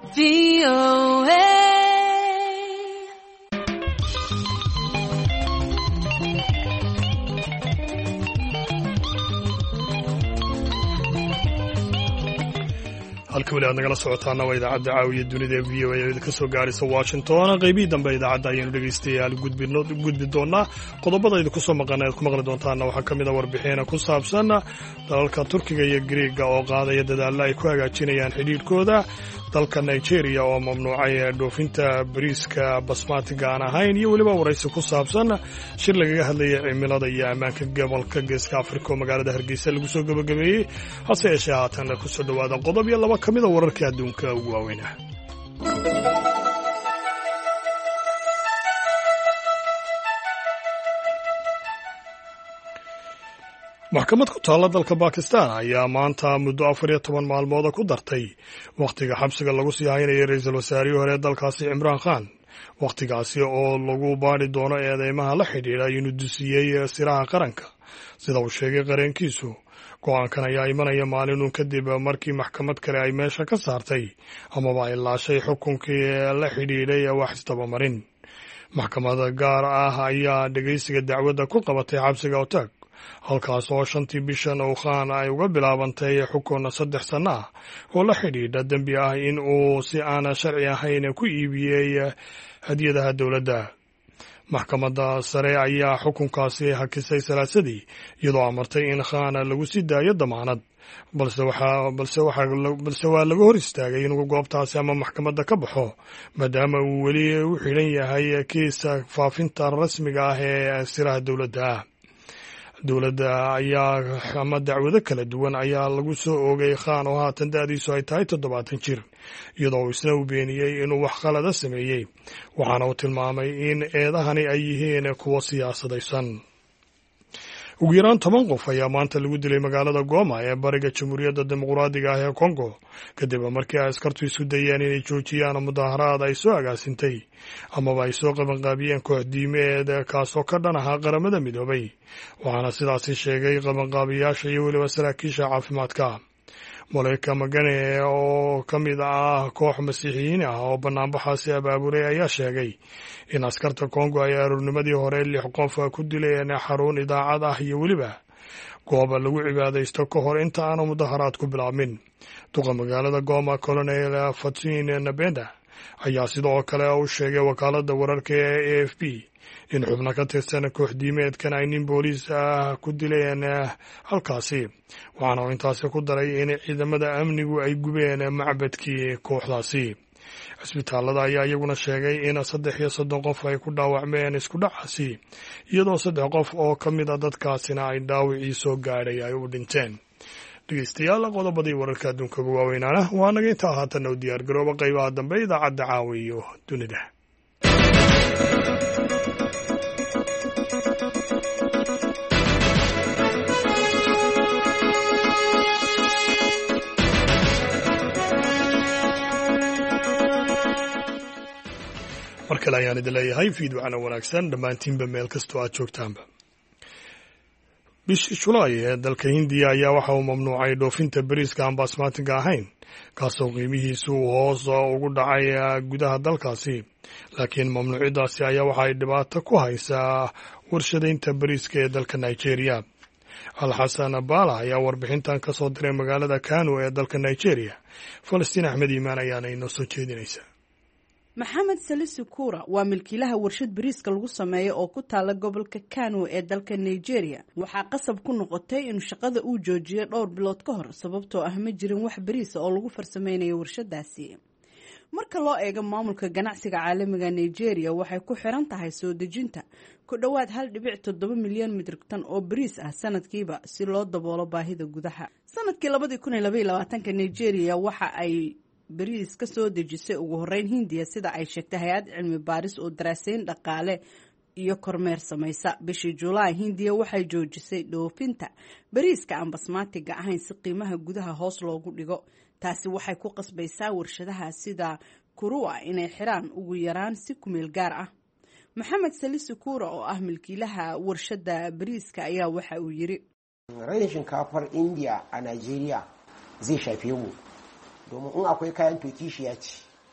halka weli aad nagala socotaana waa idaacadda caawiya dunida ee v o a ka soo gaaraysa washington qaybihii dambe idaacadda ayaynu dhegaystayaal gudbi doonaa qodobada idinku soo maqan aad ku maqli doontaana waxaa ka mid a warbixina ku saabsan dalalka turkiga iyo griega oo qaadaya dadaalla ay ku hagaajinayaan xidhiidhkooda dalka nigeria oo mamnuucay dhoofinta bariiska basmatiga aan ahayn iyo weliba waraysi ku saabsan shir lagaga hadlaya cimilada iyo ammaanka gobolka geeska afrika oo magaalada hargeysa lagu soo gabagabeeyey hase yeeshee haatan kusoo dhowaada qodob iyo laba ka mida wararka adduunka ugu waaweynah. maxkamad ku taalla dalka bakistan ayaa maanta muddo 14 maalmooda ku dartay wakhtiga xabsiga lagu sii haynayay ra-iisul wasaarihii hore ee dalkaasi cimraan khan wakhtigaasi oo lagu baadhi doono eedeymaha la xidhiidha inuu dusiyey siraha qaranka sida uu sheegay qareenkiisu. go-aankan ayaa imanaya maalinun kadib markii maxkamad kale ay meesha ka saartay amaba ay laashay xukunkii la xidhiidhay wax isdabamarin. maxkamada gaar ah ayaa dhegaysiga dacwadda ku qabatay xabsiga otaag halkaas oo 5 bishan uu khaan ay uga bilaabantay xukun 3 sano ah oo la xidhiidha dembi ah in uu si aan sharci ahayn ku iibiyey hadiyadaha dowladda. maxkamadda sare ayaa xukunkaasi hakisay salaasadii iyadoo amartay in khaan lagu sii daayo damaanad balse waa laga hor istaagay inuu goobtaasi ama maxkamadda ka baxo maadaama uu weli u xidhan yahay kiisa faafinta rasmiga ah ee siraha dowladda. dowladda ayaa ama dacwado kala duwan ayaa lagu soo oogay khaan oo haatan da'diisu ay tahay 70 jir iyadoo uu isna u beeniyey inuu wax qalada sameeyey waxaana uu tilmaamay in eedahani ay yihiin kuwo siyaasadaysan. ugu yaraan 10 qof ayaa maanta lagu dilay magaalada Goma ee bariga Jamhuuriyadda Dimuqraadiga ah ee Kongo kadib markii ay askartu isku dayeen inay joojiyaan mudaharaad ay soo agaasintay amaba ay soo qabanqaabiyeen koox diimeed kaasoo ka dhan ahaa qaramada midoobay waxaana sidaasi sheegay qabanqaabiyaasha iyo weliba saraakiisha caafimaadka. Moleka Magane oo ka mid ah koox masiixiyiin ah oo banaanbaxaasi abaabulay ayaa sheegay in askarta Kongo ay aroornimadii hore 6 qof ku dileen xarun idaacad ah iyo weliba goob lagu cibaadaysto ka hor inta aan mudaharaad ku bilaabmin. duqa magaalada Goma Colonel Fatin Nabenda ayaa sidoo kale u sheegay wakaaladda wararka ee AFP in xubno ka tirsan koox diimeedkan ay nin booliis ah ku dileen halkaasi waxaana uu intaasi ku daray in ciidamada amnigu ay gubeen macbadkii kooxdaasi. cisbitaalada ayaa iyaguna sheegay in 33 qof ay ku dhaawacmeen isku dhacaasi iyadoo 3 qof oo ka mid a dadkaasina ay dhaawacii soo gaadhay ay u dhinteen. dhegeystayaal qodobadii wararka adduunka ugu waaweynaana waa naga intaa haatanna u diyaargarooba qaybaha dambe idaacadda caawa iyo dunida. mar kale ayaan idin leeyahay fiidwacana wanaagsan dhammaantiinba meel kastoo aad joogtaanba. bishii Julaay ee dalka Hindiya ayaa waxa uu mamnuucay dhoofinta bariiska aan basmatiga ahayn kaasoo qiimihiisu hoos ugu dhacay gudaha dalkaasi laakiin mamnuucidaasi ayaa waxa ay dhibaato ku haysaa warshadaynta bariiska ee dalka Nigeria. Alxasan Abala ayaa warbixintan ka soo diray magaalada Kano ee dalka Nigeria. Falastiin Axmed Iimaan ayaana inoo soo jeedinaysa. maxamed salisu kura waa milkiilaha warshad bariiska lagu sameeyo oo ku taala gobolka Kano ee dalka Nigeria. waxaa qasab ku noqotay in shaqada uu joojiyo dhowr bilood ka hor sababtoo ah ma jirin wax bariis oo lagu farsameynayo warshadaasi. marka loo eego maamulka ganacsiga caalamiga Nigeria waxay ku xiran tahay soo dejinta ku dhawaad 1.7 milyan metrik tan oo bariis ah sanadkiiba si loo daboolo baahida gudaha. sanadkii 2022 Nigeria waxa ay bariis ka soo dejisay ugu horeyn Hindiya sida ay sheegtay hay'ad cilmi baaris oo daraasayn dhaqaale iyo kormeer samaysa. bishii July Hindiya waxay joojisay dhoofinta bariiska aan basmatiga ahayn si qiimaha gudaha hoos loogu dhigo. taasi waxay ku qasbaysaa warshadaha sida Kurua inay xiraan ugu yaraan si kumeel gaar ah. Maxamed Salisu Kura oo ah milkiilaha warshada bariiska ayaa waxa uu yiri rashin kafar India a Nigeria zai shafe mu domin in akwai kayan toki shi ya ci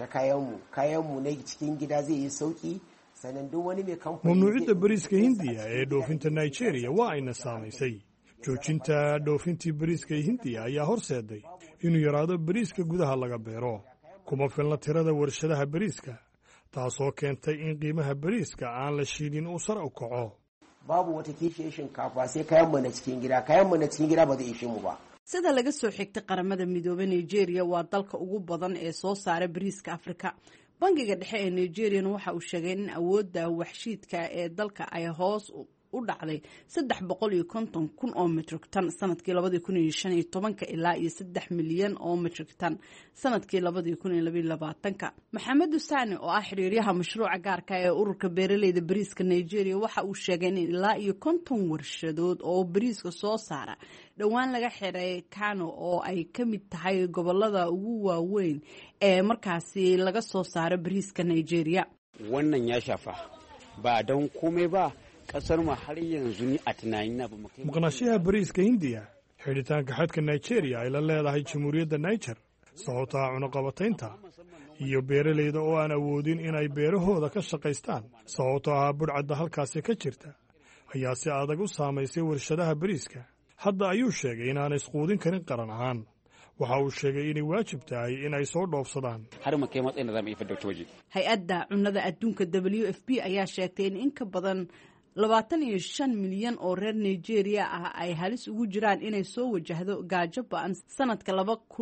ta kayanmu na cikin gida zai yi sauki. mamnuucidda bariiska hindiya ee dhoofinta nigeria waa ayna saamaysay. joojinta dhoofintii bariiska hindiya ayaa horseeday inuu yaraado bariiska gudaha laga beero. kuma filna tirada warshadaha bariiska, taasoo keentay in qiimaha bariiska aan la shiidin uu sare u kaco. babu wata kishiyar shinkafa sai kayanmu na cikin gida ba zai ishe mu ba. sida laga soo xigtay qaramada midoobay nigeria waa dalka ugu badan ee soo saara bariiska afrika. bangiga dhexe ee nigeriana waxa uu sheegay in awoodda waxshiidka ee dalka ay hoos u dhacday 350,000 oo metric tan sanadkii 2015 ilaa iyo 3 milyan oo metric tan sanadkii 2022. maxamed Sani oo ah xiriiryaha mashruuca gaarka ee ururka beeraleyda bariiska Nigeria waxa uu sheegay in ilaa iyo 50 warshadood oo bariiska soo saara dhawaan laga xiray Kano oo ay ka mid tahay gobolada ugu waaweyn ee markaasi laga soo saaro bariiska Nigeria. wannan ya shafa ba don komai ba kasar mu har yanzu ni a tunanina ba mu kai maqnaashiyaha bariiska Hindiya xidhitaanka xadka Nigeria ay la leedahay jamhuuriyadda Niger sababta cunaqabataynta iyo beeraleyda oo aan awoodin inay beerahooda ka shaqaystaan sababta budhcadda halkaasi ka jirta ayaa si adag u saameysay warshadaha bariiska. hadda ayuu sheegay inaanay isquudin karin qaran ahaan. waxa uu sheegay inay waajib tahay inay soo dhoofsadaan har ma kai matsayin da zamu yi fadda waje. hay-adda cunnada adduunka WFP ayaa sheegtay in ka badan 25 milyan oo reer Nigeria ah ay halis ugu jiraan inay soo wajahdo gaajo ba'an sanadka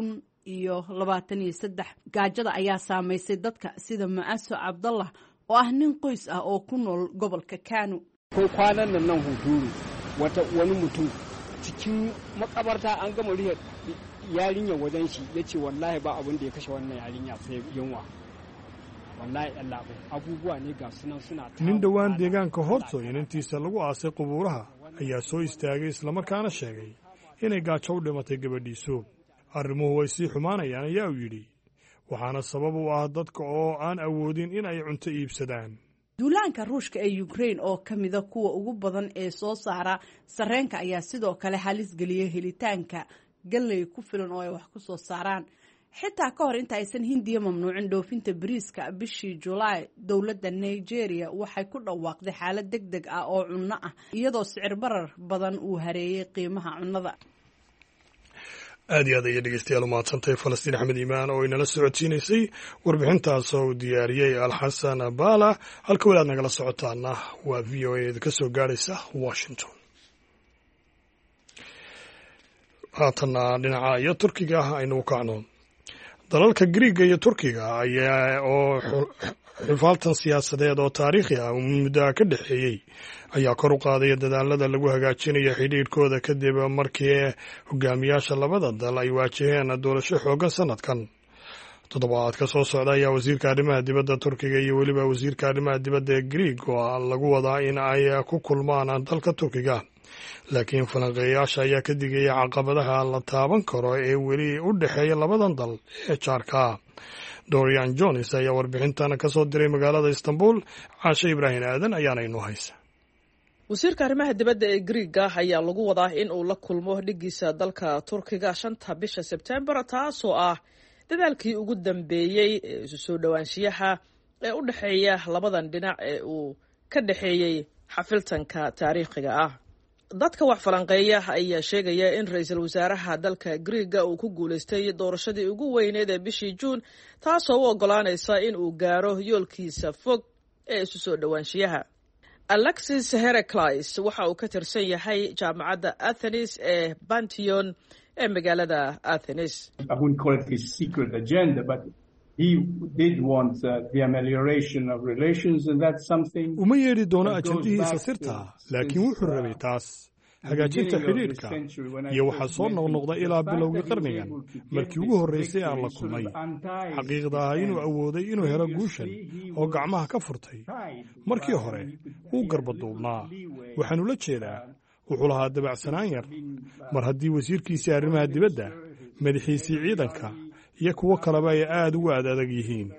2023. gaajada ayaa saameysay dadka sida Maaso Abdallah oo ah nin qoys ah oo ku nool gobolka Kano. ko kwanan nan huturu wani mutum cikin makabarta an gama riya yarinya wajen shi yace wallahi ba abin da ya kashe wannan yarinya sai yunwa. wallahi Allah abubuwa ne ga sunan suna nin dhawaan deegaanka horto inantiisa lagu aasay qubuuraha ayaa soo istaagay islamarkaana sheegay inay gaajo u dhimatay gabadhiisu. arrimuhu way sii xumaanayaan ayaa uu yidhi, waxaana sabab u ah dadka oo aan awoodin in ay cunto iibsadaan. duulaanka ruushka ee Ukraine oo ka mid ah kuwa ugu badan ee soo saara sarreenka ayaa sidoo kale halis geliyay helitaanka galley ku filan oo ay wax ku soo saaraan. xitaa ka hor inta aysan Hindiya mamnuucin dhoofinta bariiska bishii July, dowladda Nigeria waxay ku dhawaaqday xaalad degdeg ah oo cunno ah iyadoo sicir barar badan uu hareeyay qiimaha cunnada. aad iyo aad ayay dhegeystayaal u mahadsantahay Falastiin Axmed Iimaan oo inala socodsiinaysay warbixintaas oo diyaariyey Alxasan Baala. halka walaad nagala socotaana waa VOA ka soo gaaraysa Washington. haatana dhinaca iyo Turkiga aynu kacno. dalalka Greega iyo Turkiga ayaa oo xifaaltan siyaasadeed oo taariikhi ah muddo ka dhaxeeyay ayaa kor u qaaday dadaalada lagu hagaajinayo xidhiidhkooda kadib markii hogaamiyaasha labada dal ay waajaheen doorasho xoogan sanadkan. toddobaadka soo socda ayaa wasiirka arrimaha dibadda Turkiga iyo weliba wasiirka arrimaha dibadda ee Greeg oo lagu wadaa in ay ku kulmaan dalka Turkiga. laakiin falanqeeyaasha ayaa ka digaya caqabadaha la taaban karo ee weli u dhexeeya labadan dal ee jaarka. Dorian Jones ayaa warbixintan ka soo diray magaalada Istanbul. Caashe Ibraahin Aadan ayaana inoo haysa. wasiirka arrimaha dibadda ee Greega ayaa lagu wadaa in uu la kulmo dhigiisa dalka Turkiga 5 bisha Sebtembar, taasoo ah dadaalkii ugu dambeeyay ee isu soo dhawaanshiyaha ee u dhexeeya labadan dhinac ee uu ka dhaxeeyay xafiltanka taariikhiga ah. dadka wax falanqeeya ayaa sheegaya in ra'iisul wasaaraha dalka Greega uu ku guuleystay doorashadii ugu weyneed ee bishii Juun, taasoo u ogolaanaysa in uu gaaro yoolkiisa fog ee isu soo dhawaanshiyaha. Alexis Heraklius waxa uu ka tirsan yahay jaamacadda Athens ee Pantheon ee magaalada Athens. I wouldn't call it his secret agenda, but he did want the amelioration of relations, and that's something. uma yeedhi doono ajandihiisa sirta, laakiin wuxuu rabay taas hagaajinta xidhiidhka iyo waxaa soo noqnoqda ilaa bilowgii qarnigan markii ugu horreysay aan la kulmay. xaqiiqda ah inuu awooday inuu helo guushan oo gacmaha ka furtay. markii hore wuu garbaduubnaa. waxaan ula jeedaa wuxuu lahaa dabacsanaan yar. mar haddii wasiirkiisii arrimaha dibadda, madaxiisii ciidanka iyo kuwo kaleba ay aad ugu adag yihiin.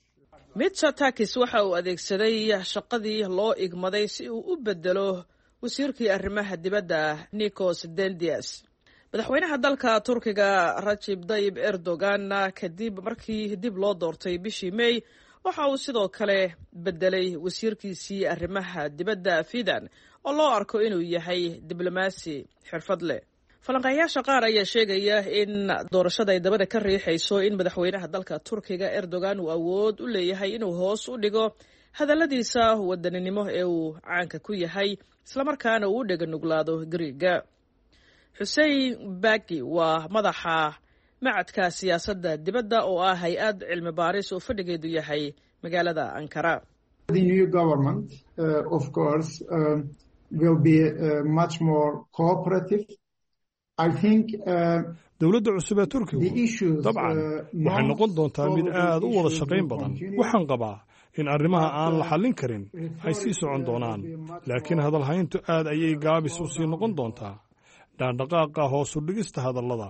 Mitsotakis waxa uu adeegsaday shaqadii loo igmaday si uu u bedelo wasiirkii arrimaha dibadda Nikos Dendias. madaxweynaha dalka turkiga Recep Tayyip Erdogan kadib markii dib loo doortay bishii May waxa uu sidoo kale bedelay wasiirkiisii arrimaha dibadda Fidan oo loo arko inuu yahay diblomaasi xirfad leh. falanqeeyaasha qaar ayaa sheegaya in doorashada ay dabada ka riixayso in madaxweynaha dalka turkiga Erdogan uu awood u leeyahay inuu hoos u dhigo hadalladiisa wadaninimo ee uu caanka ku yahay isla markaana uu u dhaganuglaado Greega. Hussein Baki waa madaxa macadka siyaasadda dibadda oo ah hay-ad cilmi baaris oo fadhigeedu yahay magaalada Ankara. The new government of course will be much more cooperative. I think dowladda cusub ee Turkigu dabcan waxay noqon doontaa mid aad u wada shaqayn badan. Waxaan qabaa in arrimaha aan la xallin karin ay sii socon doonaan, laakiin hadalhayntu aad ayay gaabis u sii noqon doontaa. dhaqdhaqaaqa hoos u dhigista hadallada.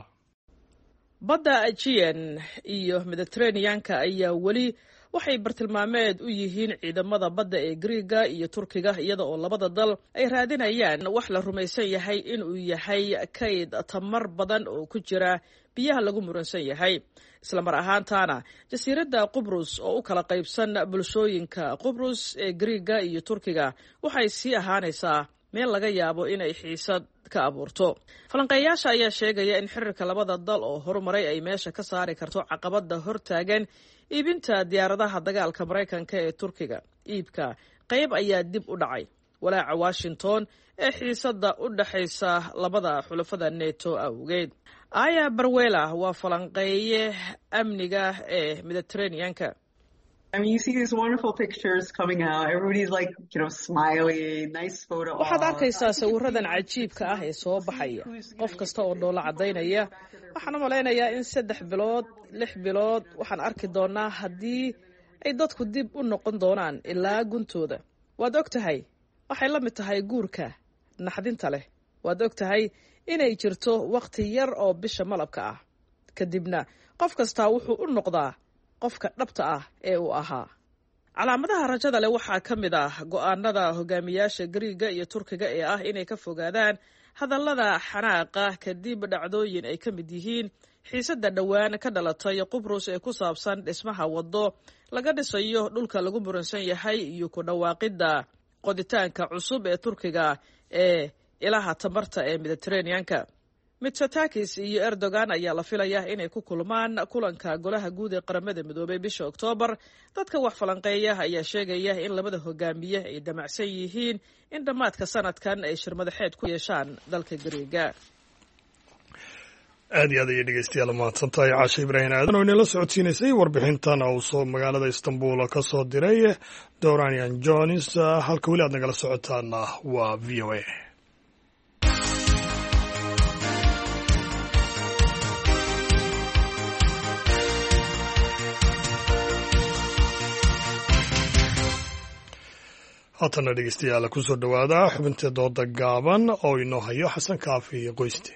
Badda Aegean iyo Mediterranean-ka ayaa weli waxay bartilmaameed u yihiin ciidamada badda ee Greega iyo Turkiga iyada oo labada dal ay raadinayaan wax la rumaysan yahay inuu yahay kayd tamar badan oo ku jira biyaha lagu muransan yahay. isla mar ahaantaana jasiiradda Qubrus oo u kala qaybsan bulshooyinka Qubrus ee Greega iyo Turkiga waxay sii ahaanaysaa meel laga yaabo inay xiisad ka abuurto. falanqeeyaasha ayaa sheegaya in xiriirka labada dal oo horumaray ay meesha ka saari karto caqabada hortaagan iibinta diyaaradaha dagaalka Mareykanka ee Turkiga. iibka qayb ayaa dib u dhacay walaaca Washington ee xiisada u dhaxaysa labada xulafada NATO awgeed. Aya Barwela waa falanqeeye amniga ee Mediterranean-ka. I mean, you see these wonderful pictures coming out. Everybody's like, smiling, nice photo. waxaad arkaysaa sawiradan cajiibka ah ee soo baxaya. qof kasta oo dhoola cadaynaya. waxaan u malaynayaa in 3 bilood 6 bilood waxaan arki doonaa haddii ay dadku dib u noqon doonaan ilaa guntooda. waad ogtahay waxay la mid tahay guurka naxdinta leh. waad ogtahay inay jirto waqti yar oo bisha malabka ah. kadibna qof kasta wuxuu u noqdaa qofka dhabta ah ee uu ahaa. calaamadaha rajada leh waxaa ka mid ah go'aanada hogaamiyaasha Greega iyo Turkiga ee ah inay ka fogaadaan hadallada xanaaqa kadib dhacdooyin ay ka mid yihiin xiisada dhawaan ka dhalatay Qubrus ee ku saabsan dhismaha wado laga dhisayo dhulka lagu muransan yahay iyo ku dhawaaqida qoditaanka cusub ee Turkiga ee ilaha tamarta ee Mediterranean-ka. Mitsotakis iyo Erdogan ayaa la filayaa inay ku kulmaan kulanka golaha guud ee qaramada midoobay bisha Oktoobar. dadka wax falanqeeya ayaa sheegaya in labada hogaamiye ay damacsan yihiin in dhammaadka sanadkan ay shirmadaxeed ku yeeshaan dalka Greega. aad iyo aad ayay dhegeystayaal mahadsantahay Caasha Ibraahin aadan oo inala socodsiinaysay warbixintan oo soo magaalada Istanbul ka soo diray Doranian Jones. halka weli aad nagala socotaana waa VOA. haatana dhegeystayaal ku soo dhowaada xubinta dooda gaaban oo inoo hayo Xasan Kaafi iyo qoyste.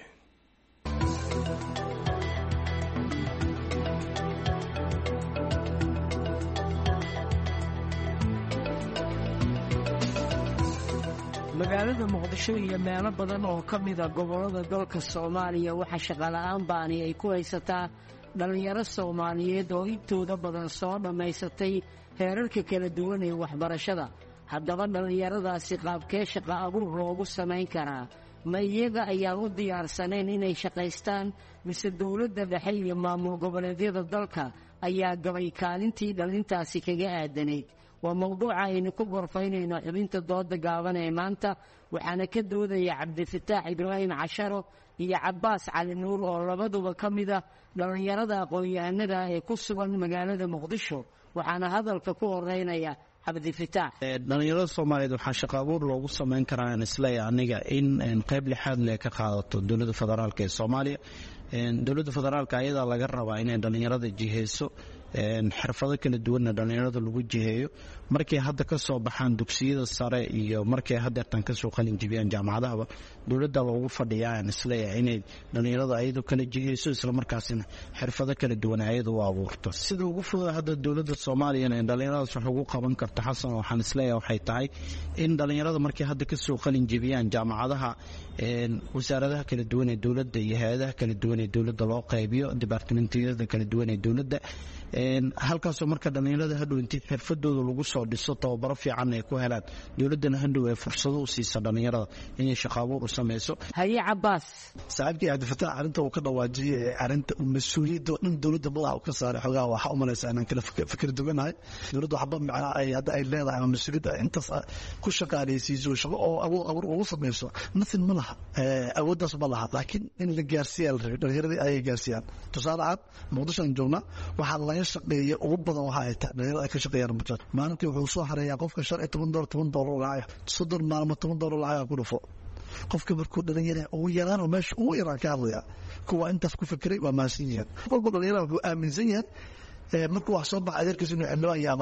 magaalada Muqdisho iyo meelo badan oo ka mid ah gobollada dalka Soomaaliya waxa shaqo la'aan baani ay ku haysataa dhalinyaro Soomaaliyeed oo intooda badan soo dhammaysatay heerarka kala duwan ee waxbarashada. haddaba dhallinyaradaasi qaabkee shaqo abuur loogu samayn karaa? ma iyaga ayaan u diyaarsanayn inay shaqaystaan mise dowladda dhexe iyo maamul goboleedyada dalka ayaa gabay kaalintii dhalintaasi kaga aadanayd? waa mawduuca aynu ku gorfaynayno xubinta dooda gaaban ee maanta, waxaana ka doodaya cabdifataax ibraahim casharo iyo cabbaas cali nuur oo labaduba ka mid ah dhallinyarada aqoon-yahanada ee ku sugan magaalada muqdisho. waxaana hadalka ku horeynaya dhalinyarada Soomaaliyeed waxaa shaqo abuur loogu samayn karaa aan isleeyahay aniga in qayb lixaad leh ka qaadato dowladda federaalka ee Soomaaliya. dowladda federaalka ayadaa laga rabaa inay dhalinyarada jiheyso xirfado kala duwanna dhallinyarada lagu jiheeyo markay hadda ka soo baxaan dugsiyada sare iyo markay haddeertan kasoo qalin jibiyaan jaamacadahaba dowladda loogu fadhiyaa aan isleeyahay inay dhallinyarada ayadu kala jiheyso islamarkaasina xirfado kala duwan ayadu u abuurto sida ugu fudud hadda dowladda soomaaliyana in dhallinyaradaas wax ugu qaban karto xasan waxaan isleeyahay waxay tahay in dhallinyarada markay hadda kasoo qalin jibiyaan jaamacadaha wasaaradaha kala duwan ee dowladda iyo hay-adaha kala duwan ee dowladda loo qaybiyo departmentiyada kala duwan ee dowladda halkaasoo marka dhallinyarada hadhow intii xirfadooda lagu soo dhiso tababaro fiican ay ku helaan dowladdana hadhow ay fursado u siisa dhallinyarada inay shaqo abuur u samayso haye cabaas saaxiibkii cabdifataax arrinta uu ka dhawaajiyay arrinta mas-uuliyadda oo dhan dowladda madaxa u ka saaray xogaa waxaa u malaysaa inaan kala fikir duwanahay dowladda waxba macnaa ay hadda ay leedahay ama mas-uuliyadda intaas ku shaqaaleysiiso shaqo oo abuur ugu samayso nothing ma laha awooddaas ma laha laakiin in la gaarsiiya la rabay dhallinyaradii ayay gaarsiiyaan tusaale cad muqdishoan joognaa waxaa laga shaqeeya ugu badan waxa ay tahay dhallinyarada ay ka shaqeeyaan muqdisho maalintii wuxuu soo hareeyaa qofka $15 $10 lacag 30 maalmood $10 lacag ku dhufo qofka markuu dhalinyaro ugu yaraan oo meesha ugu yaraan ka hadlaya kuwa intaas ku fikiray waa maasin yahay qofka dhalinyaro wuxuu aaminsan yahay markuu wax soo baxay adeerkiisa inuu cilmo yahay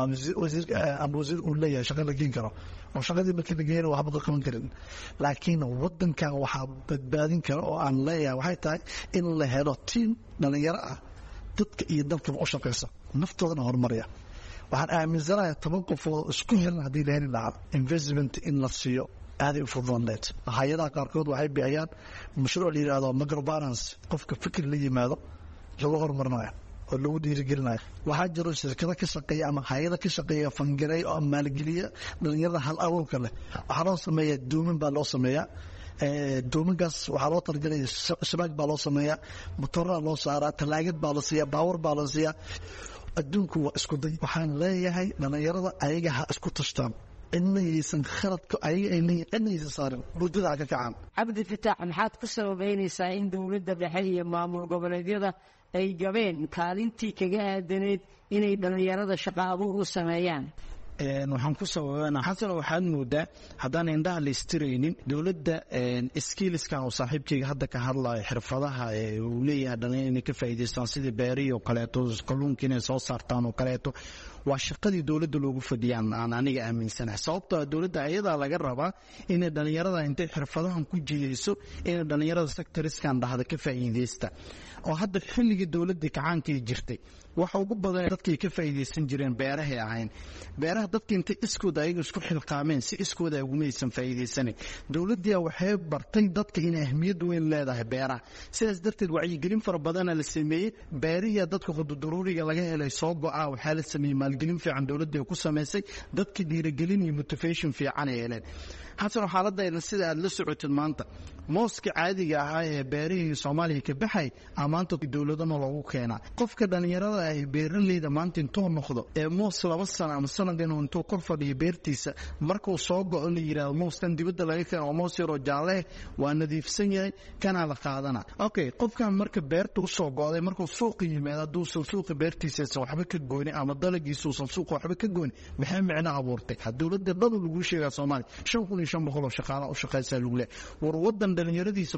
ama wasiir uu leeyahay shaqo la geen karo oo shaqadii markii la geeyay waxba qaban karin laakiin wadankan waxaa badbaadin kara oo aan leeyahay waxay tahay in la helo team dhalinyaro ah dadka iyo dalka u shaqeysa naftoodana horumariya waxaan aaminsanahay 10 qof oo isku helan haddii la heli lahaa investment in la siiyo aaday u fududaaneed hay'adaha qaarkood waxay bixiyaan mashruuc la yiraahdo microfinance qofka fikir la yimaado lagu horumarinayo oo lagu dhiirigelinayo waxaa jiro shirkado ka shaqeeya ama hay'ado ka shaqeeya fangareey oo maalgeliya dhalinyarada hal abuurka leh waxaa loo sameeyaa doomin baa loo sameeyaa doominkaas waxaa loo targelay shabaag baa loo sameeyaa motooraa loo saaraa talaagad baa la siiyaa baawar baa la siiyaa adduunku waa isku day waxaan leeyahay dhalinyarada ayaga ha isku tashtaan inaysan khaladka ayaga ay leeyihiin inaysan saarin muddada ka kacaan cabdi fataax maxaad ku sababeynaysaa in dowladda dhexe iyo maamul goboleedyada ay gabeen kaalintii kaga aadaneed inay dhalinyarada shaqo abuur u sameeyaan waxaan ku sababeynaa xasan waxaad moodaa haddaan indhaha la istiraynin dowladda skillskan oo saaxiibkayga hadda ka hadlayo xirfadaha uu leeyahay dhalinyarada inay ka faa'iidaystaan sidii beerihi oo kaleeto kalluunka inay soo saartaan oo kaleeto waa shaqadii dowladda loogu fadhiyaan aan aniga aaminsanahay sababtoo dowladda ayadaa laga rabaa inay dhalinyarada intay xirfadahan ku jihayso inay dhalinyarada sectoriskan dhahda ka faa'iidaysta oo hadda xilligii dowladda kacaankii jirtay waxa ugu badan dadkay ka faa'iidaysan jireen beerahay ahayn beeraha dadka intay iskooda ayaga isku xilqaameen si iskooda ugumaysan faa'iidaysanin dowladda waxay bartay dadka in ahmiyad weyn leedahay beeraha sidaas darteed wacyigelin fara badan la sameeyay beeriya dadka quduruuriga laga helay soo go'aa waxa la sameeyay maalgelin fiican dowladda ku sameysay dadka dhiirigelin iyo motivation fiican ay heleen xasan xaaladda sida aad la socotid maanta mooska caadiga ah ee beerihii Soomaaliya ka baxay amaanto dowladana loogu keenaa qofka dhalinyarada ay beeraleyda maanta intuu noqdo ee moos 2 sano ama sanadin intuu kor fadhiyo beertiisa markuu soo go'o la yiraahdo moostan dibadda laga keeno moos yaro jaalle waa nadiifsan yahay kana la qaadana okay qofkan marka beertu u soo go'day markuu suuqa yimaado duu suuqa beertiisa waxba ka gooni ama dalagiisu suuqa waxba ka gooni maxay macna abuurtay dowladda dad lagu sheegay Soomaaliya 5,500 shaqaale u shaqeysa lagu leeyahay war wadan dhalinyaradiisa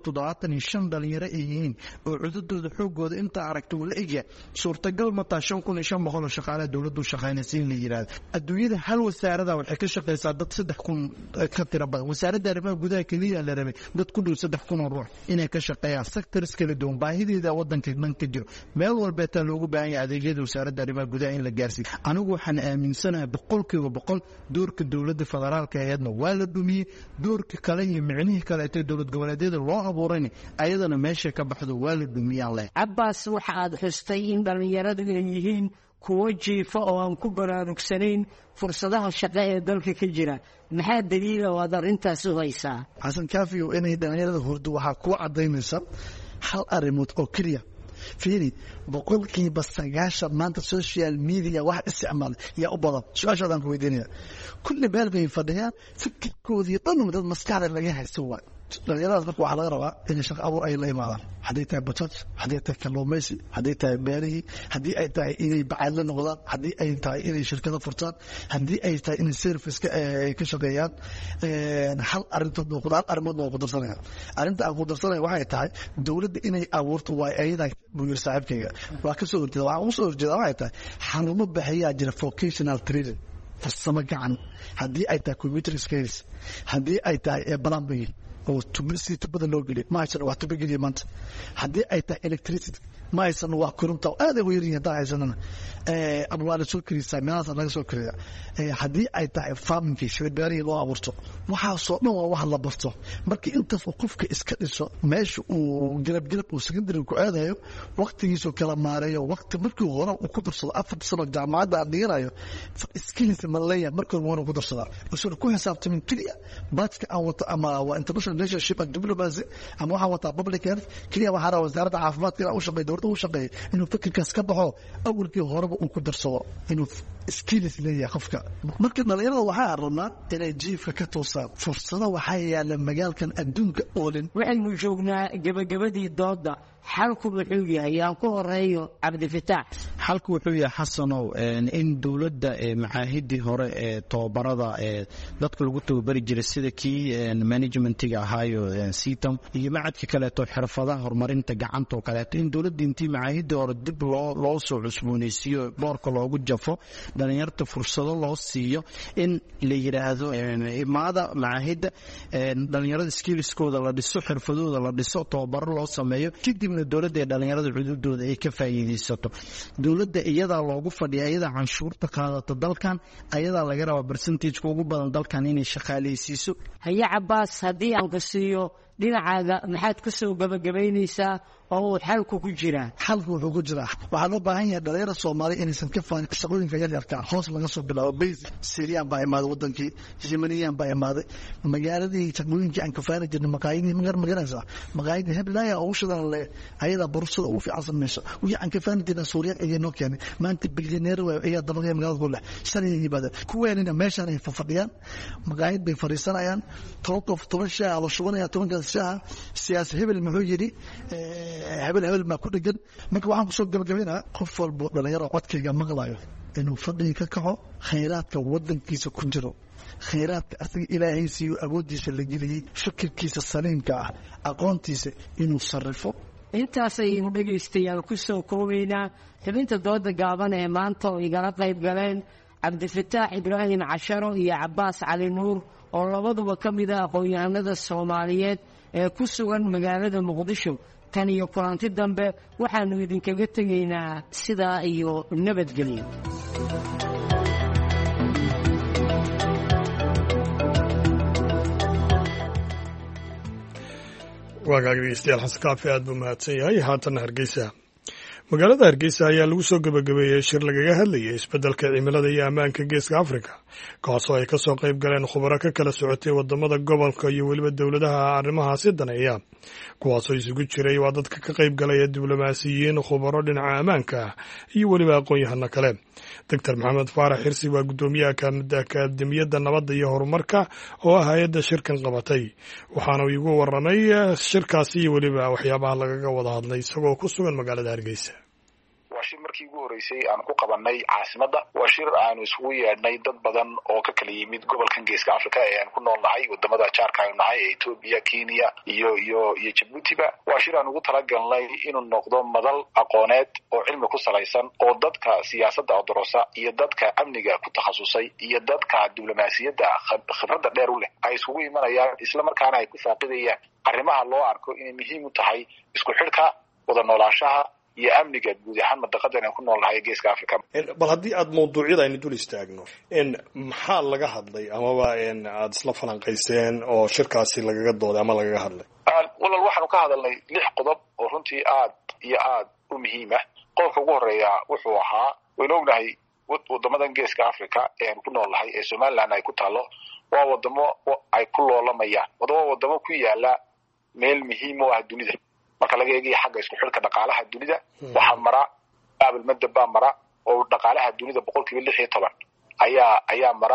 75% dhalinyaro ay yihiin oo cududooda xoogooda inta aragto la eegay suurtagal ma taa 5,500 shaqaale dowladdu shaqaynaysiin la yiraahdo adduunyada hal wasaarada waxay ka shaqeysaa dad 3,000 ka tiro badan wasaaradda arrimaha gudaha kaliya la rabay dad ku dhow 3,000 ruux inay ka shaqeeyaan sectors kala duwan baahideeda wadanka dhan ka jiro meel walba taa loogu baahan yahay adeegyada wasaaradda arrimaha gudaha in la gaarsiiyo anigu waxaan aaminsanahay 100% doorka dowladda federaalka ayadna waa la dhumiyay doorka kale iyo micnihii kale ee dowlad goboleedyada loo abuuray ayadana meesha ka baxdo waa la dhumiyaan leh Abbas waxa aad xustay in dhalinyaradu ay yihiin kuwo jiifa oo aan ku baraarugsanayn fursadaha shaqo ee dalka ka jira maxaa daliil ah oo arintaas u haysaa xasan kaafiyo inay dhalinyarada hurdu waxa ku cadeynaysa hal arimood oo kaliya fiiri 90% maanta social media wax isticmaal yaa u badan su'aashadan ku weydiinaya kulli beel bay fadhiyaan fikirkoodii dhan dad maskaxda laga haysto waa dhalinyaradaas marka waxaa laga rabaa inay shaqo abuur ay la imaadaan hadday tahay bajaaj hadday tahay kalluumaysi hadday tahay beerihii haddii ay tahay inay bacaadla noqdaan haddii ay tahay inay shirkado furtaan haddii ay tahay inay serviceka ay ka shaqeeyaan hal arrimoodna waa ku darsanaya arrinta aan ku darsanaya waxay tahay dowladda inay abuurto waa ayada buu yiri saaxiibkayga waa ka soo horjeeda waxaan usoo horjeeda waxay tahay xanuuno bixiyaa jira vocational training farsamo gacan haddii ay tahay computer skills haddii ay tahay plumbing oo si tubada loo geliyo ma aysan wax tuba geliyo maanta haddii ay tahay electricity ma aysan wax koronto aad ay u yar yihiin haddii aysan abwaala soo kirisaa meelahaas laga soo kiriya haddii ay tahay farming sida beerihii loo abuurto waxaasoo dhan waa wax la barto markii intaas uu qofka iska dhiso meesha uu galab uu secondary ku aadayo waqtigiisu kala maareeyo waqti markii hore uu ku darsado 4 sano jaamacadda dhiganayo skills ma leeyahay markii hore uu ku darsado wuxuu ku xisaabtamin kaliya baadka aan wato ama waa international relationship and diplomacy ama waxa wata public health kaliya waxa rawa wasaaradda caafimaadka u shaqeeyo dowladda u shaqeeyo inuu fikirkaas ka baxo awalkii horeba uu ku darsado inuu skills leeyahay qofka marka dhalinyarada waxaa rabnaa inay jiifka ka toosaan fursado waxaa yaala magaalkan adduunka oo dhan waxaynu joognaa gabagabadii dooda xalku wuxuu yahay aan ku horeeyo cabdifitaax xalku wuxuu yahay xasanow in dowladda macaahidii hore ee tababarada dadka lagu tababari jiray sida kii managementiga ahaayo sitam iyo macadka kaleeto xirfadaha horumarinta gacanta oo kaleeto in dowladda intii macaahidii hore dib loo soo cusboonaysiiyo boorka loogu jafo dhalinyarta fursado loo siiyo in la yidhaahdo imaada macaahidda dhalinyarada skillskooda la dhiso xirfadooda la dhiso tababaro loo sameeyo kadibna dowladda ee dhalinyarada xuduudooda ay ka faa'iideysato dowladda iyadaa loogu fadhiya iyadaa canshuurta qaadata dalkan ayadaa laga rabaa percentage-ka ugu badan dalkan inay shaqaaleysiiso haye cabaas haddii aan ka siiyo dhinacaaga maxaad ka soo gabagabaynaysaa oo uu xalku ku jiraa xalku wuxuu ku jiraa waxaa loo baahan yahay dhalinyarada Soomaali inaysan ka faanin shaqooyinka yaryarka hoos laga soo bilaabo base Syrian baa imaaday wadankii Yemenian baa imaaday magaaladii shaqooyinkii aan ka faanin jirnay maqaayadii magaranaysa maqaayadii Heblaaya oo shidan leh ayada bursada ugu fiican sameeyso wixii aan ka faanin jirnay Suuriya ay noo keenay maanta bilyaneer way ay dabaqay magaalada ku leh sanay yibada kuweenina meeshan ay fafadhiyaan maqaayad bay fariisanayaan toban shaa la shubanaya 10 shaa siyaasi hebel muxuu yiri hebel ma ku dhigan marka waxaan ku soo gabagabeynaa qof walba dhalinyaro codkayga maqlayo inuu fadhiga ka kaco khayraadka wadankiisa ku jiro khayraadka asaga ilaahay siiyo awoodiisa la geliyay fikirkiisa saliimka ah aqoontiisa inuu sarrifo intaasaynu dhegaystayaal ku soo koobaynaa xubinta dooda gaaban ee maanta oo igala qayb galeen cabdifitaax ibraahim casharo iyo cabaas cali nuur oo labaduba ka mid ah aqoon-yahanada Soomaaliyeed ee ku sugan magaalada Muqdisho tan iyo kulanti dambe waxaanu idinkaga tegaynaa sidaa iyo nabadgelyo waagaag dhegeystayaal xasan kaafi aad buu mahadsan yahay haatanna Hargeysa magaalada Hargeysa ayaa lagu soo gabagabeeyey shir lagaga hadlayay isbeddelka cimilada iyo ammaanka geeska Afrika kaasoo ay ka soo qayb galeen khubaro ka kala socotay wadamada gobolka iyo weliba dowladaha arrimahaasi daneeya kuwaasoo isugu jiray waa dadka ka qayb galaya diblomaasiyiin khubaro dhinaca ammaanka iyo weliba aqoon-yahano kale doctor maxamed faarax xirsi waa guddoomiyaha akaademiyadda nabadda iyo horumarka oo ah hay-adda shirkan qabatay waxaana uu igu waramay shirkaasi iyo weliba waxyaabaha lagaga wada hadlay isagoo ku sugan magaalada Hargeysa waa shir markii ugu horeysay aan ku qabanay caasimadda waa shir aanu isugu yeedhnay dad badan oo ka kala yimid gobolkan geeska Afrika ee aan ku nool nahay wadamada jaarka aynu nahay ee Ethiopia, Kenya iyo Djibouti-ba waa shir aan ugu talagalnay inuu noqdo madal aqooneed oo cilmi ku salaysan oo dadka siyaasadda odorosa iyo dadka amniga ku takhasusay iyo dadka diblomaasiyadda khibradda dheer u leh ay isugu imanayaan isla markaana ay ku faaqidayaan arrimaha loo arko inay muhiim u tahay isku xidhka wada noolaanshaha iyo amniga guud ahaan madaqadan aan ku nool nahay geeska Afrika bal haddii aad mawduucyada aynu dul istaagno maxaa laga hadlay amaba aad isla falanqayseen oo shirkaasi lagaga dooday ama lagaga hadlay walal waxaanu ka hadalnay 6 qodob oo runtii aad iyo aad u muhiim ah qodobka ugu horeeya wuxuu ahaa waynu ognahay wadamadan geeska Afrika ee aan ku nool nahay ee Soomaaliland ay ku taalo waa wadamo ay ku loolamayaan wadamo ku yaala meel muhiim u ah dunida marka laga eegayo xagga isku xidhka dhaqaalaha dunida waxa mara qaabal madaba mara oo dhaqaalaha dunida 16% ayaa mara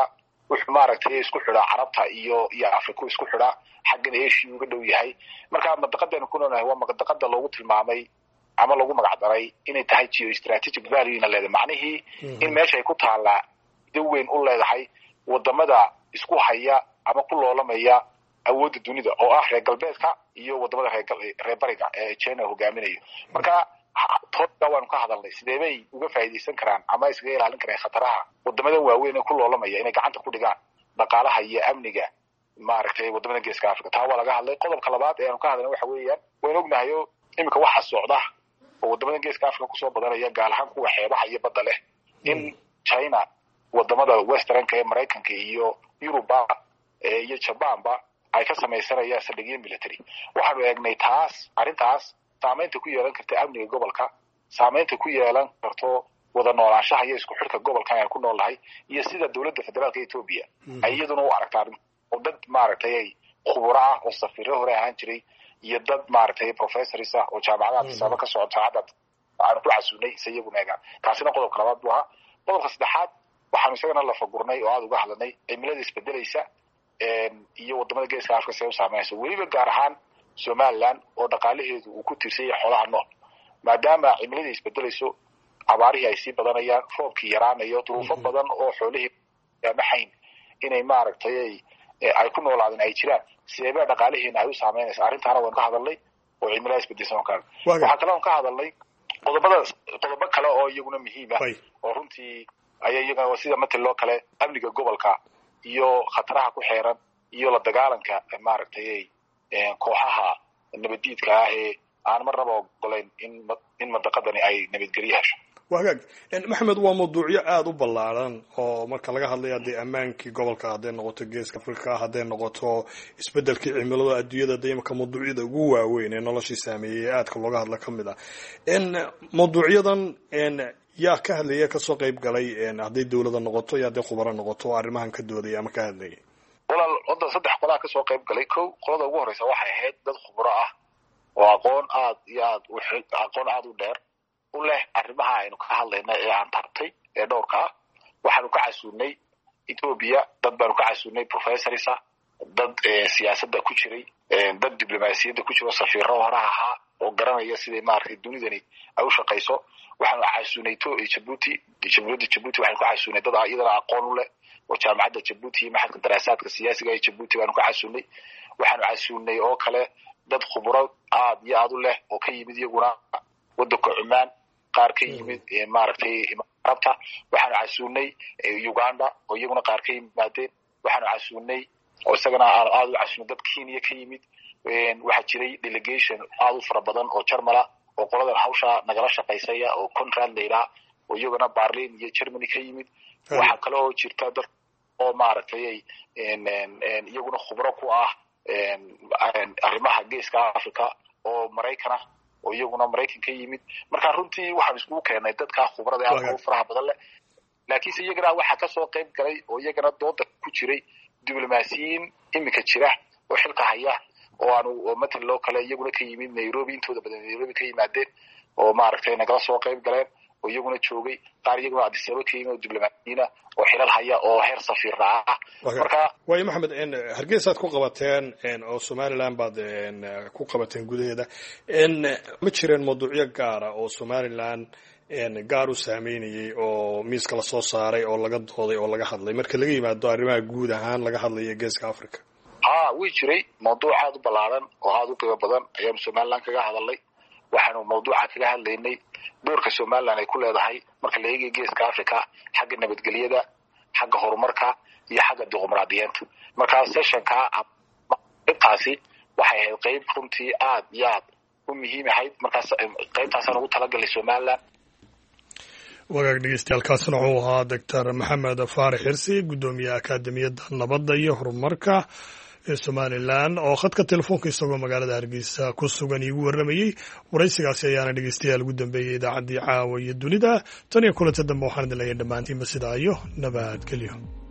wuxuu maaragtay isku xidhaa carabta iyo africa isku xidhaa xaggan asia uga dhow yahay marka madaqadaynu ku noolnahay waa madaqada loogu tilmaamay ama lagu magacdaray inay tahay geostrategic value-na leedahay macnihii in meesha ay ku taallaa daweyn u leedahay wadamada isku haya ama ku loolamaya awoodda dunida oo ah reer galbeedka iyo wadamada reer bariga ee China hogaaminayo marka toodka waanu ka hadalnay sidee bay uga faa'iideysan karaan ama iskaga ilaalin karaan khataraha wadamada waaweyn ee ku loolamaya inay gacanta ku dhigaan dhaqaalaha iyo amniga maaragtay wadamada geeska Afrika taa waa laga hadlay qodobka labaad ee aanu ka hadalnay waxa weeyaan waan ognahay imika waxa socda oo wadamada geeska Afrika ku soo badanaya gaar ahaan kuwa xeebaha iyo badda leh in China wadamada westernka ee Mareykanka iyo Yuruba iyo Japanba ay ka samaysanayaan saldhigyo military waxaanu eegnay arrintaas saameynta ku yeelan karta amniga gobolka saameynta ku yeelan karto wada noolaanshaha iyo isku xidhka gobolkan ay ku noolahay iyo sida dawladda federaalka Ethiopia ay iyaduna u aragtaa oo dad maaragtay khubaro ah oo safiiro hore ahaan jiray iyo dad maaragtay professors ah oo jaamacadaha sabab ka socota hadda aan ku xasuunay iyaguna eegaan taasina qodobka labaad buu ahaa qodobka saddexaad waxaanu isagana la fagurnay oo aad uga hadlanay cimilada isbedelaysa iyo wadamada geeska Afrika si ay u saameeyso weliba gaar ahaan Somaliland oo dhaqaalaheedu uu ku tiirsan yahay xoolaha nool maadaama cimilada isbedelayso abaarihii ay sii badanayaan roobkii yaraanayo duruufo badan oo xoolihii maxayn inay maaragtay ay ku noolaadeen ay jiraan sidee dhaqaalaheena ay u saameynayso arrintaana waan ka hadalnay oo cimilada isbedelayso waxa kale oo ka hadalnay qodobo kale oo iyaguna muhiim ah oo runtii ay iyagana sida mataloo kale amniga gobolka iyo khataraha ku xeeran iyo la dagaalanka maaragtay kooxaha nabadiidka ah ee aan marnaba ogolayn in madaqadani ay nabadgelyo hesho wagaag maxamed waa mawduucyo aad u ballaaran oo marka laga hadlayo hadday ammaankii gobolka hadday noqoto geeska Afrika hadday noqoto isbedelkii cimilada adduunyada dayimka mawduucyada ugu waaweyn ee noloshii saameeyay aadka looga hadla ka mid ah mawduucyadan yaa ka hadlaya kasoo qayb galay hadday dawladda noqoto iyo hadday khubaro noqoto arrimahan ka doodaya ama ka hadlayay walaal wadda saddex qolaa kasoo qayb galay qolada ugu horeysa waxay ahayd dad khubaro ah oo aqoon aad u dheer u leh arrimaha aynu ka hadlayna ee aan taabtay ee dhowrka ah waxaanu ka casuunay Ethiopia dad baanu ka casuunay professors ah dad siyaasadda ku jiray dad diblomaasiyadda ku jiro safiiro hore ahaa oo garanaya sidii maaragtay dunidani ay u shaqeyso waxaanu casuunay Djibouti waxaanu ka casuunay dad iyadana aqoon u leh oo jaamacadda Djibouti maxadka daraasaadka siyaasiga ee Djibouti baanu ka casuunay waxaanu casuunay oo kale dad khubaro aad iyo aad u leh oo ka yimid iyaguna waddanka Cumaan qaar ka yimid maaragtay Arabta waxaanu casuunay Uganda oo iyaguna qaar ka yimaadeen waxaanu casuunay oo isagana aad u casuunay dad Kenya ka yimid waxa jiray delegation aad u fara badan oo Jarmala oo qoladan hawsha nagala shaqeysaya oo Conrad Leila oo iyaguna Berlin iyo Germany ka yimid waxa kale oo jirta dad oo maaragtay iyaguna khubaro ku ah arrimaha geeska Afrika oo Mareykan oo iyaguna Mareykan ka yimid marka runtii waxaan isku keenay dadka khubarada ah oo faraha badan leh laakiin iyagana waxa ka soo qayb galay oo iyagana dooda ku jiray diblomaasiyiin imika jira oo xilka haya oo aanu mataloo kale iyaguna ka yimid Nairobi intooda badan Nairobi ka yimaadeen oo maaragtay nagala soo qayb galeen oo iyaguna joogay qaar iyaguna Addis Ababa ka yimid oo diblomaasiyiin oo xilal haya oo heer safiir ah marka way maxamed Hargeysa aad ku qabateen oo Somaliland baad ku qabateen gudaheeda ma jireen mawduucyo gaar ah oo Somaliland gaar u saameynayay oo miiska la soo saaray oo laga dooday oo laga hadlay marka laga yimaado arrimaha guud ahaan laga hadlayo geeska Afrika way jiray mawduuc aad u ballaaran oo aad u qiimo badan ayaan Somaliland kaga hadalnay waxaanu mawduuca kaga hadlaynay doorka Somaliland ay ku leedahay marka la eego geeska Afrika xagga nabadgelyada xagga horumarka iyo xagga dimuqraadiyadda marka sessionka taasi waxay ahayd qayb runtii aad iyo aad u muhiim ahayd markaas qaybtaasaan ugu talagalay Somaliland wagaag dhegeystayaal wuxuu ahaa Dr. Maxamed Faarax Xirsi gudoomiyaha Akaademiyadda Nabadda iyo Horumarka ee Somaliland oo khadka telefoonka isagoo magaalada Hargeysa ku sugan igu waramayay waraysigaasi ayaana dhegeystayaal ugu dambeeyay idaacaddii caawa iyo dunida tan iyo kulanta dambe waxaan idin leeyahay dhammaantiinba sidaa iyo nabadgelyo